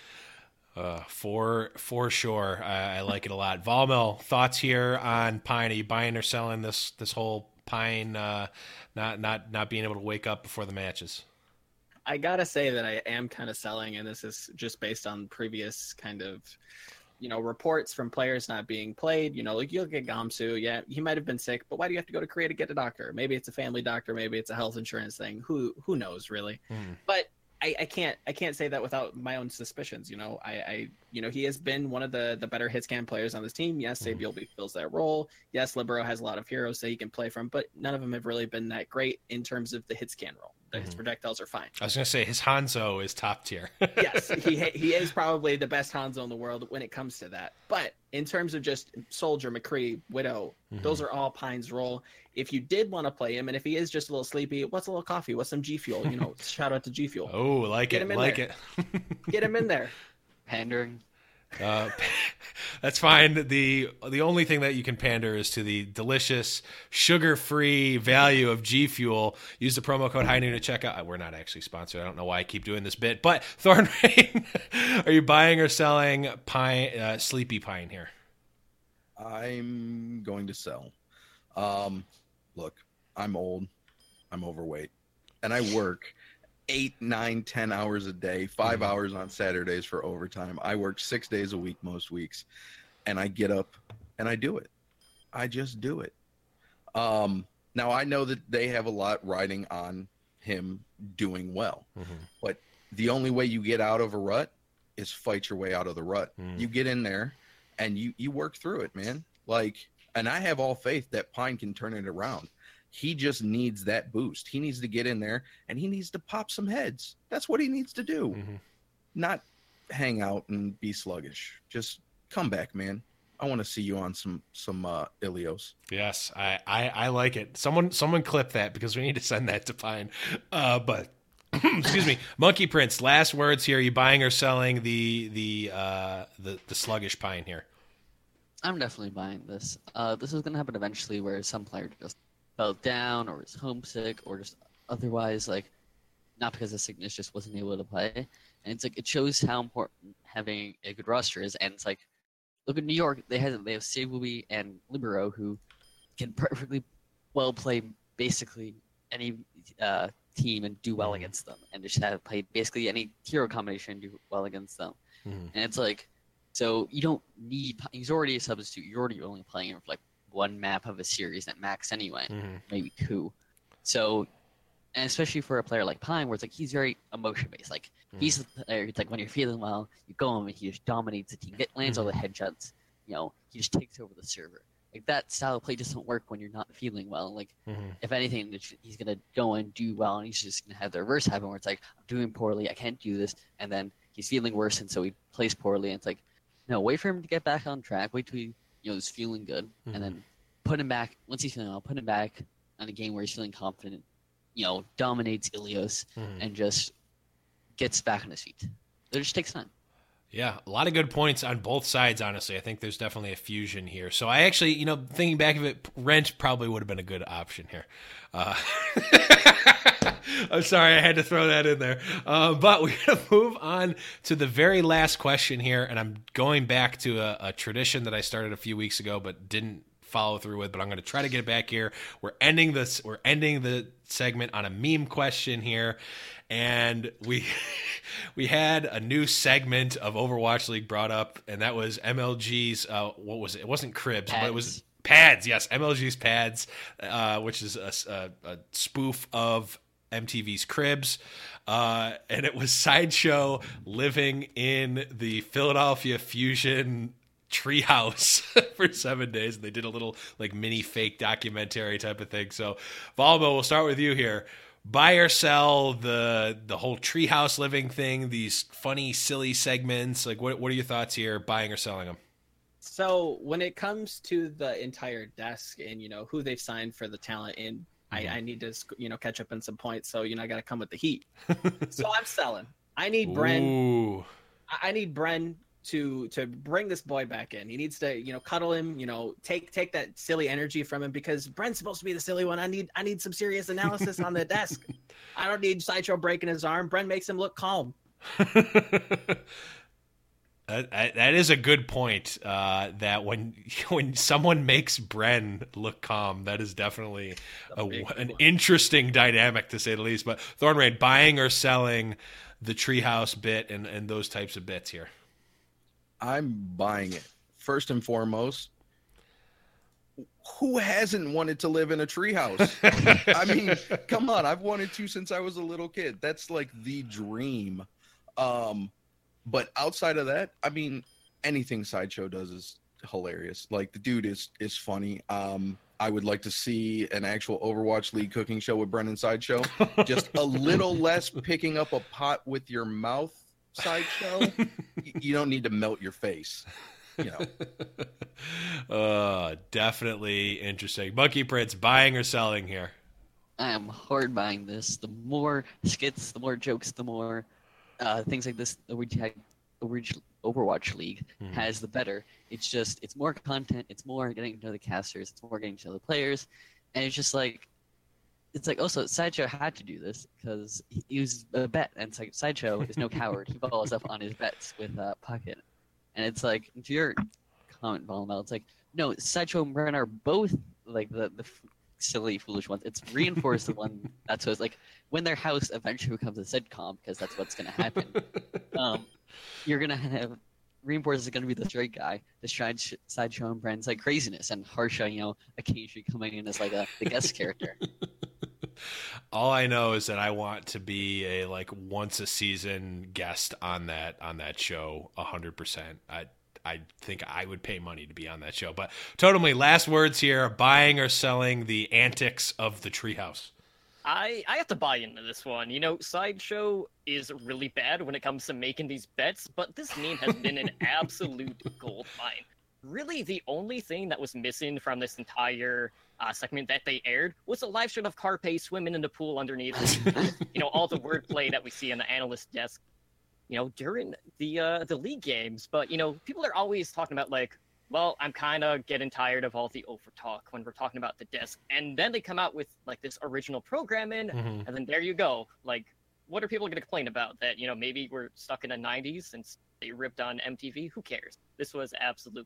Uh, for for sure, I, I like it a lot. Volmel, thoughts here on Pine? Are you buying or selling this this whole Pine uh, not not not being able to wake up before the matches? I gotta say that I am kind of selling, and this is just based on previous kind of, you know, reports from players not being played. You know, like you look at Gamsu, yeah, he might have been sick, but why do you have to go to Korea to get a doctor? Maybe it's a family doctor, maybe it's a health insurance thing. Who who knows, really? Hmm. But I, I can't I can't say that without my own suspicions. You know, I, I you know he has been one of the the better hit scan players on this team. Yes, Mhm. Sabiel fills that role. Yes, Libero has a lot of heroes that he can play from, but none of them have really been that great in terms of the hit scan role. The His Mhm. projectiles are fine. I was gonna say his Hanzo is top tier. Yes, he he is probably the best Hanzo in the world when it comes to that. But in terms of just Soldier, McCree, Widow, Mhm. those are all Pine's role. If you did want to play him, and if he is just a little sleepy, what's a little coffee? What's some G Fuel? You know, shout out to G Fuel. Oh, like Get it, him in like there. it. Get him in there. Pandering. Uh, that's fine. The the only thing that you can pander is to the delicious, sugar-free value of G Fuel. Use the promo code High Noon to check out. We're not actually sponsored. I don't know why I keep doing this bit. But Thorn Rain, are you buying or selling Pine, uh, Sleepy Pine here? I'm going to sell. Um, look, I'm old. I'm overweight. And I work eight, nine, ten hours a day, five Mhm. hours on Saturdays for overtime. I work six days a week most weeks. And I get up and I do it. I just do it. Um, now, I know that they have a lot riding on him doing well. Mm-hmm. But the only way you get out of a rut is fight your way out of the rut. Mm. You get in there and you you work through it, man. Like, and I have all faith that Pine can turn it around. He just needs that boost. He needs to get in there and he needs to pop some heads. That's what he needs to do. Mm-hmm. Not hang out and be sluggish. Just come back, man. I want to see you on some some uh, Ilios. Yes, I, I, I like it. Someone someone clip that because we need to send that to Pine. Uh, but excuse me, Monkey Prince. Last words here. Are you buying or selling the the uh, the the sluggish pine here? I'm definitely buying this. Uh, this is going to happen eventually where some player just fell down or is homesick or just otherwise, like, not because the sickness just wasn't able to play. And it's like, it shows how important having a good roster is. And it's like, look at New York. They have, they have Sabubi and Libero who can perfectly well play basically any uh, team and do well against them. And just have played basically any hero combination and do well against them. Mm-hmm. And it's like, so you don't need. He's already a substitute. You're already only playing him for like one map of a series at max anyway, Mm-hmm. maybe two. So, and especially for a player like Pine, where it's like he's very emotion based. Like Mm. he's the player. It's like when you're feeling well, you go him and he just dominates the team, get lands all the headshots. You know, he just takes over the server. Like that style of play doesn't work when you're not feeling well. Like Mm-hmm. if anything, it's- he's gonna go and do well, and he's just gonna have the reverse happen where it's like I'm doing poorly, I can't do this, and then he's feeling worse, and so he plays poorly, and it's like. No, wait for him to get back on track. Wait till he, you know, is feeling good, Mm-hmm. and then put him back. Once he's feeling well, put him back on a game where he's feeling confident. You know, dominates Ilios Mm-hmm. and just gets back on his feet. It just takes time. Yeah, a lot of good points on both sides, honestly. I think there's definitely a fusion here. So I actually, you know, thinking back of it, Wrench probably would have been a good option here. Uh, I'm sorry, I had to throw that in there. Uh, but we're going to move on to the very last question here, and I'm going back to a, a tradition that I started a few weeks ago but didn't follow through with, but I'm going to try to get it back here. We're ending this. We're ending the segment on a meme question here, and we we had a new segment of Overwatch League brought up, and that was M L G's. Uh, what was it? It wasn't Cribs, but it was Pads. Yes, M L G's Pads, uh, which is a, a, a spoof of M T V's Cribs, uh, and it was Sideshow living in the Philadelphia Fusion treehouse for seven days, and they did a little like mini fake documentary type of thing. So, Volmo, we'll start with you here. Buy or sell the the whole treehouse living thing? These funny, silly segments. Like, what what are your thoughts here? Buying or selling them? So when it comes to the entire desk and you know who they've signed for the talent in. I, I need to, you know, catch up on some points. So, you know, I got to come with the heat. So I'm selling. I need Bren. Ooh. I need Bren to to bring this boy back in. He needs to, you know, cuddle him. You know, take take that silly energy from him because Bren's supposed to be the silly one. I need I need some serious analysis on the desk. I don't need Sideshow breaking his arm. Bren makes him look calm. That, that is a good point. Uh, that when when someone makes Bren look calm, that is definitely a, an interesting dynamic to say the least. But Thornrain, buying or selling the treehouse bit and, and those types of bits here? I'm buying it. First and foremost, who hasn't wanted to live in a treehouse? I mean, come on. I've wanted to since I was a little kid. That's like the dream. Um, But outside of that, I mean, anything Sideshow does is hilarious. Like the dude is is funny. Um, I would like to see an actual Overwatch League cooking show with Brennan Sideshow. Just a little less picking up a pot with your mouth, Sideshow. Y- you don't need to melt your face. You know. uh, definitely interesting. Monkey Prince, buying or selling here? I am hard buying this. The more skits, the more jokes, the more uh, things like this the Overwatch League Mhm. has, the better. It's just, it's more content, it's more getting to know the casters, it's more getting to know the players, and it's just like, it's like, also, Sideshow had to do this because he, he was a bet, and it's like, Sideshow is no coward. He follows up on his bets with uh, Pocket. And it's like, to your comment, Volmel, it's like, no, Sideshow and Bren are both like the, the silly, foolish ones. It's reinforced the one that's so it's like when their house eventually becomes a sitcom, because that's what's going to happen. um, you're going to have reinforced is going to be the straight guy, the side Sideshow and Bren's like craziness, and Harsha, you know, occasionally coming in as like a the guest character. All I know is that I want to be a like once a season guest on that on that show. A hundred percent. I I think I would pay money to be on that show. But totally, last words here: buying or selling the antics of the treehouse. I, I have to buy into this one. You know, Sideshow is really bad when it comes to making these bets, but this meme has been an absolute gold mine. really the only thing that was missing from this entire uh, segment that they aired was a live shot of Carpe swimming in the pool underneath, you know, all the wordplay that we see on the analyst desk, you know, during the uh, the league games. But, you know, people are always talking about, like, well, I'm kind of getting tired of all the over talk when we're talking about the desk. And then they come out with, like, this original programming, Mhm. and then there you go. Like, what are people going to complain about? That, you know, maybe we're stuck in the nineties since they ripped on M T V? Who cares? This was absolute.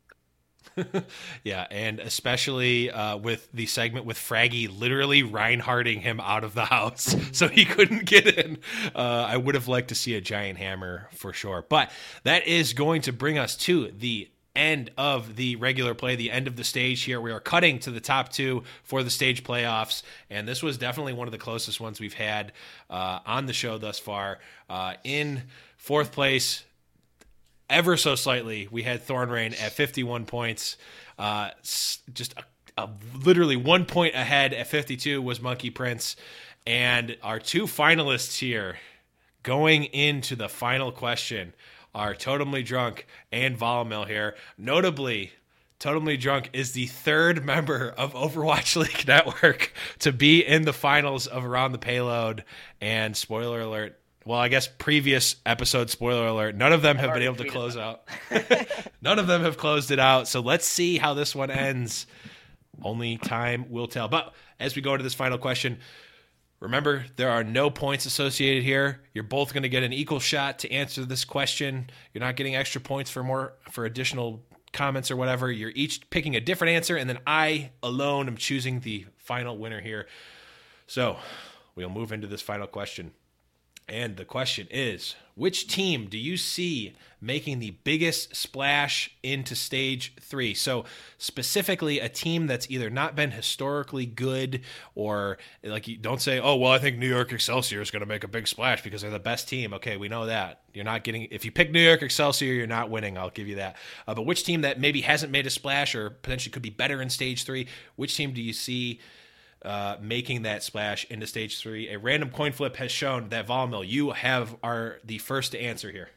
Yeah, and especially uh, with the segment with Fraggy literally Reinhardting him out of the house so he couldn't get in. Uh, I would have liked to see a giant hammer for sure. But that is going to bring us to the end of the regular play, the end of the stage here. We are cutting to the top two for the stage playoffs, and this was definitely one of the closest ones we've had uh, on the show thus far. Uh, in fourth place, ever so slightly, we had Thornrain at fifty-one points. Uh, just a, a, literally one point ahead at fifty-two was Monkey Prince. And our two finalists here going into the final question are Totemly Drunk and Volamil here. Notably, Totemly Drunk is the third member of Overwatch League Network to be in the finals of Around the Payload. And spoiler alert, well, I guess previous episode, spoiler alert, none of them have been able to close out. None of them have closed it out. So let's see how this one ends. Only time will tell. But as we go into this final question, remember, there are no points associated here. You're both going to get an equal shot to answer this question. You're not getting extra points for more for additional comments or whatever. You're each picking a different answer, and then I alone am choosing the final winner here. So we'll move into this final question. And the question is, which team do you see making the biggest splash into stage three? So specifically a team that's either not been historically good, or like, you don't say, oh, well, I think New York Excelsior is going to make a big splash because they're the best team. Okay, we know that. You're not getting, if you pick New York Excelsior, you're not winning. I'll give you that. Uh, but which team that maybe hasn't made a splash or potentially could be better in stage three, which team do you see Uh, making that splash into stage three? A random coin flip has shown that Volamil, you have are the first to answer here.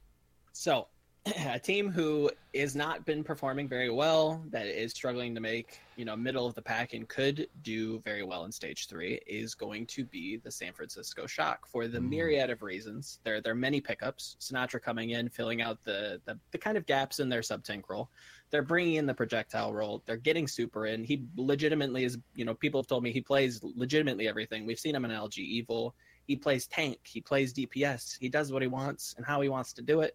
So, a team who is not been performing very well, that is struggling to make, you know, middle of the pack and could do very well in stage three, is going to be the San Francisco Shock for the myriad of reasons. There, there are many pickups. Sinatra coming in, filling out the, the, the kind of gaps in their sub-tank role. They're bringing in the projectile role. They're getting Super in. He legitimately is, you know, people have told me he plays legitimately everything. We've seen him in L G Evil. He plays tank. He plays D P S. He does what he wants and how he wants to do it.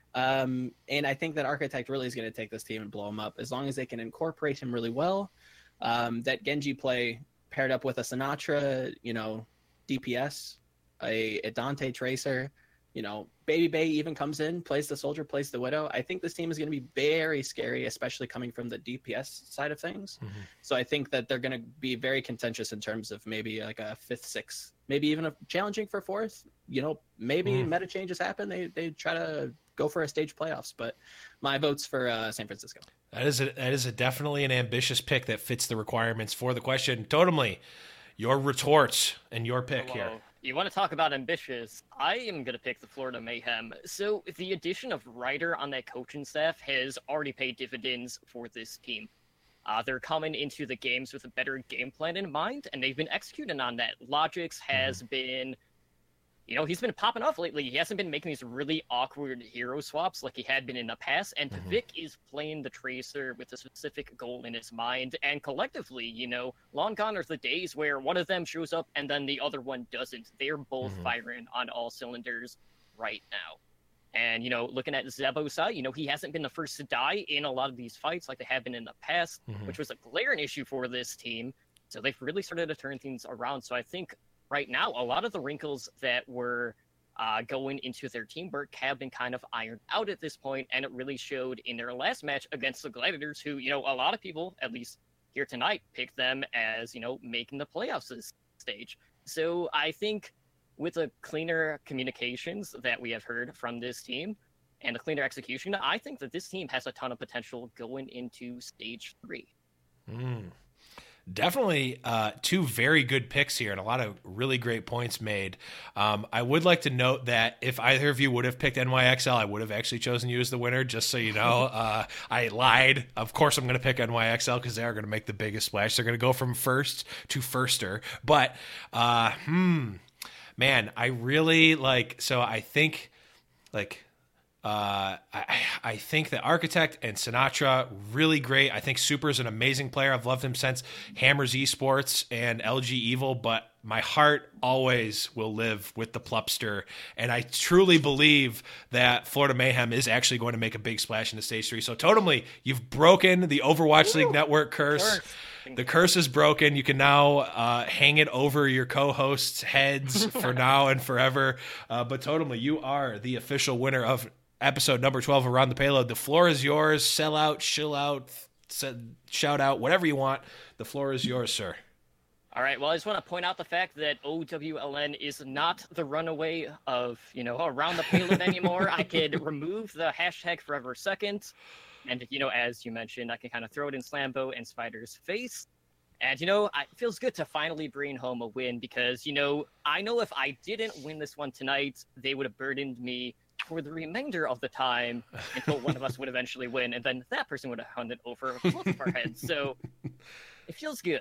Um, and I think that Architect really is going to take this team and blow him up as long as they can incorporate him really well. Um, that Genji play paired up with a Sinatra, you know, D P S, a, a Dante Tracer, you know, Baby Bay even comes in, plays the Soldier, plays the Widow. I think this team is going to be very scary, especially coming from the D P S side of things. Mm-hmm. So I think that they're going to be very contentious in terms of maybe like a fifth, sixth, maybe even a challenging for fourth. You know, maybe mm. meta changes happen. They they try to go for a stage playoffs, but my vote's for uh, San Francisco. That is a, that is a definitely an ambitious pick that fits the requirements for the question. Totemly, your retorts and your pick Hello. here. You want to talk about ambitious? I am going to pick the Florida Mayhem. So the addition of Ryder on that coaching staff has already paid dividends for this team. Uh, they're coming into the games with a better game plan in mind, and they've been executing on that. Logix has mm-hmm. been, you know, he's been popping off lately. He hasn't been making these really awkward hero swaps like he had been in the past, and mm-hmm. Vic is playing the Tracer with a specific goal in his mind, and collectively, you know, long gone are the days where one of them shows up and then the other one doesn't. They're both mm-hmm. firing on all cylinders right now. And, you know, looking at Zebosa, you know, he hasn't been the first to die in a lot of these fights like they have been in the past, mm-hmm. which was a glaring issue for this team. So they've really started to turn things around. So I think right now, a lot of the wrinkles that were uh, going into their teamwork have been kind of ironed out at this point, and it really showed in their last match against the Gladiators, who, you know, a lot of people, at least here tonight, picked them as, you know, making the playoffs this stage. So I think with the cleaner communications that we have heard from this team and the cleaner execution, I think that this team has a ton of potential going into stage three. Mm. definitely uh, two very good picks here and a lot of really great points made. Um, I would like to note that if either of you would have picked N Y X L, I would have actually chosen you as the winner, just so you know. uh, I lied. Of course I'm going to pick N Y X L because they are going to make the biggest splash. They're going to go from first to firster. But, uh, hmm, man, I really like, so I think, like, Uh, I, I think that Architect and Sinatra, really great. I think Super is an amazing player. I've loved him since Hammers Esports and L G Evil, but my heart always will live with the Plupster. And I truly believe that Florida Mayhem is actually going to make a big splash into Stage three. So, Totemly, you've broken the Overwatch League Network curse. curse. The curse is broken. You can now uh, hang it over your co-hosts' heads for now and forever. Uh, but Totemly, you are the official winner of episode number twelve, Around the Payload. The floor is yours. Sell out, chill out, shout out, whatever you want. The floor is yours, sir. All right. Well, I just want to point out the fact that O W L N is not the runaway of, you know, Around the Payload anymore. I could remove the hashtag forever second. And, you know, as you mentioned, I can kind of throw it in Slambo and Spider's face. And, you know, it feels good to finally bring home a win because, you know, I know if I didn't win this one tonight, they would have burdened me for the remainder of the time until one of us would eventually win, and then that person would have hung it over both of our heads. So it feels good.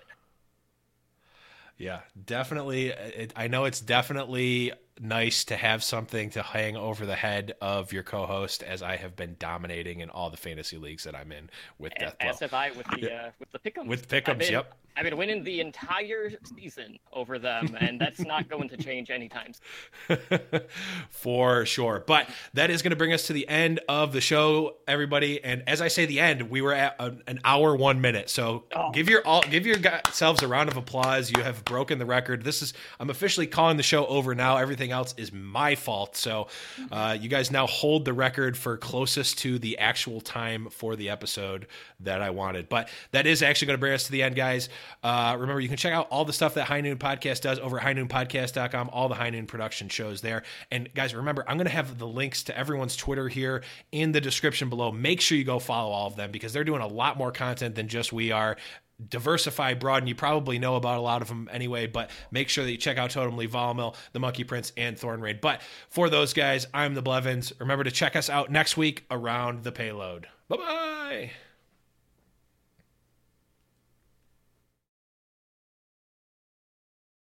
Yeah, definitely. It, I know it's definitely nice to have something to hang over the head of your co-host, as I have been dominating in all the fantasy leagues that I'm in with Deathblow. As have I with the uh, with the pick'ems. With pick'ems, been, yep. I've been winning the entire season over them, and that's not going to change anytime soon. For sure. But that is going to bring us to the end of the show, everybody. And as I say the end, we were at a, an hour, one minute. So oh. give your all, give yourselves a round of applause. You have broken the record. This is, I'm officially calling the show over now. Everything else is my fault. So uh, you guys now hold the record for closest to the actual time for the episode that I wanted. But that is actually going to bring us to the end, guys. Uh, remember, you can check out all the stuff that High Noon Podcast does over at high noon podcast dot com, all the High Noon production shows there. And guys, remember, I'm going to have the links to everyone's Twitter here in the description below. Make sure you go follow all of them because they're doing a lot more content than just we are. Diversify, broaden. You probably know about a lot of them anyway, but make sure that you check out Totemly, Volamil, the Monkey Prince, and Thornraid. But for those guys, I'm the Blevins. Remember to check us out next week around the Payload. Bye-bye!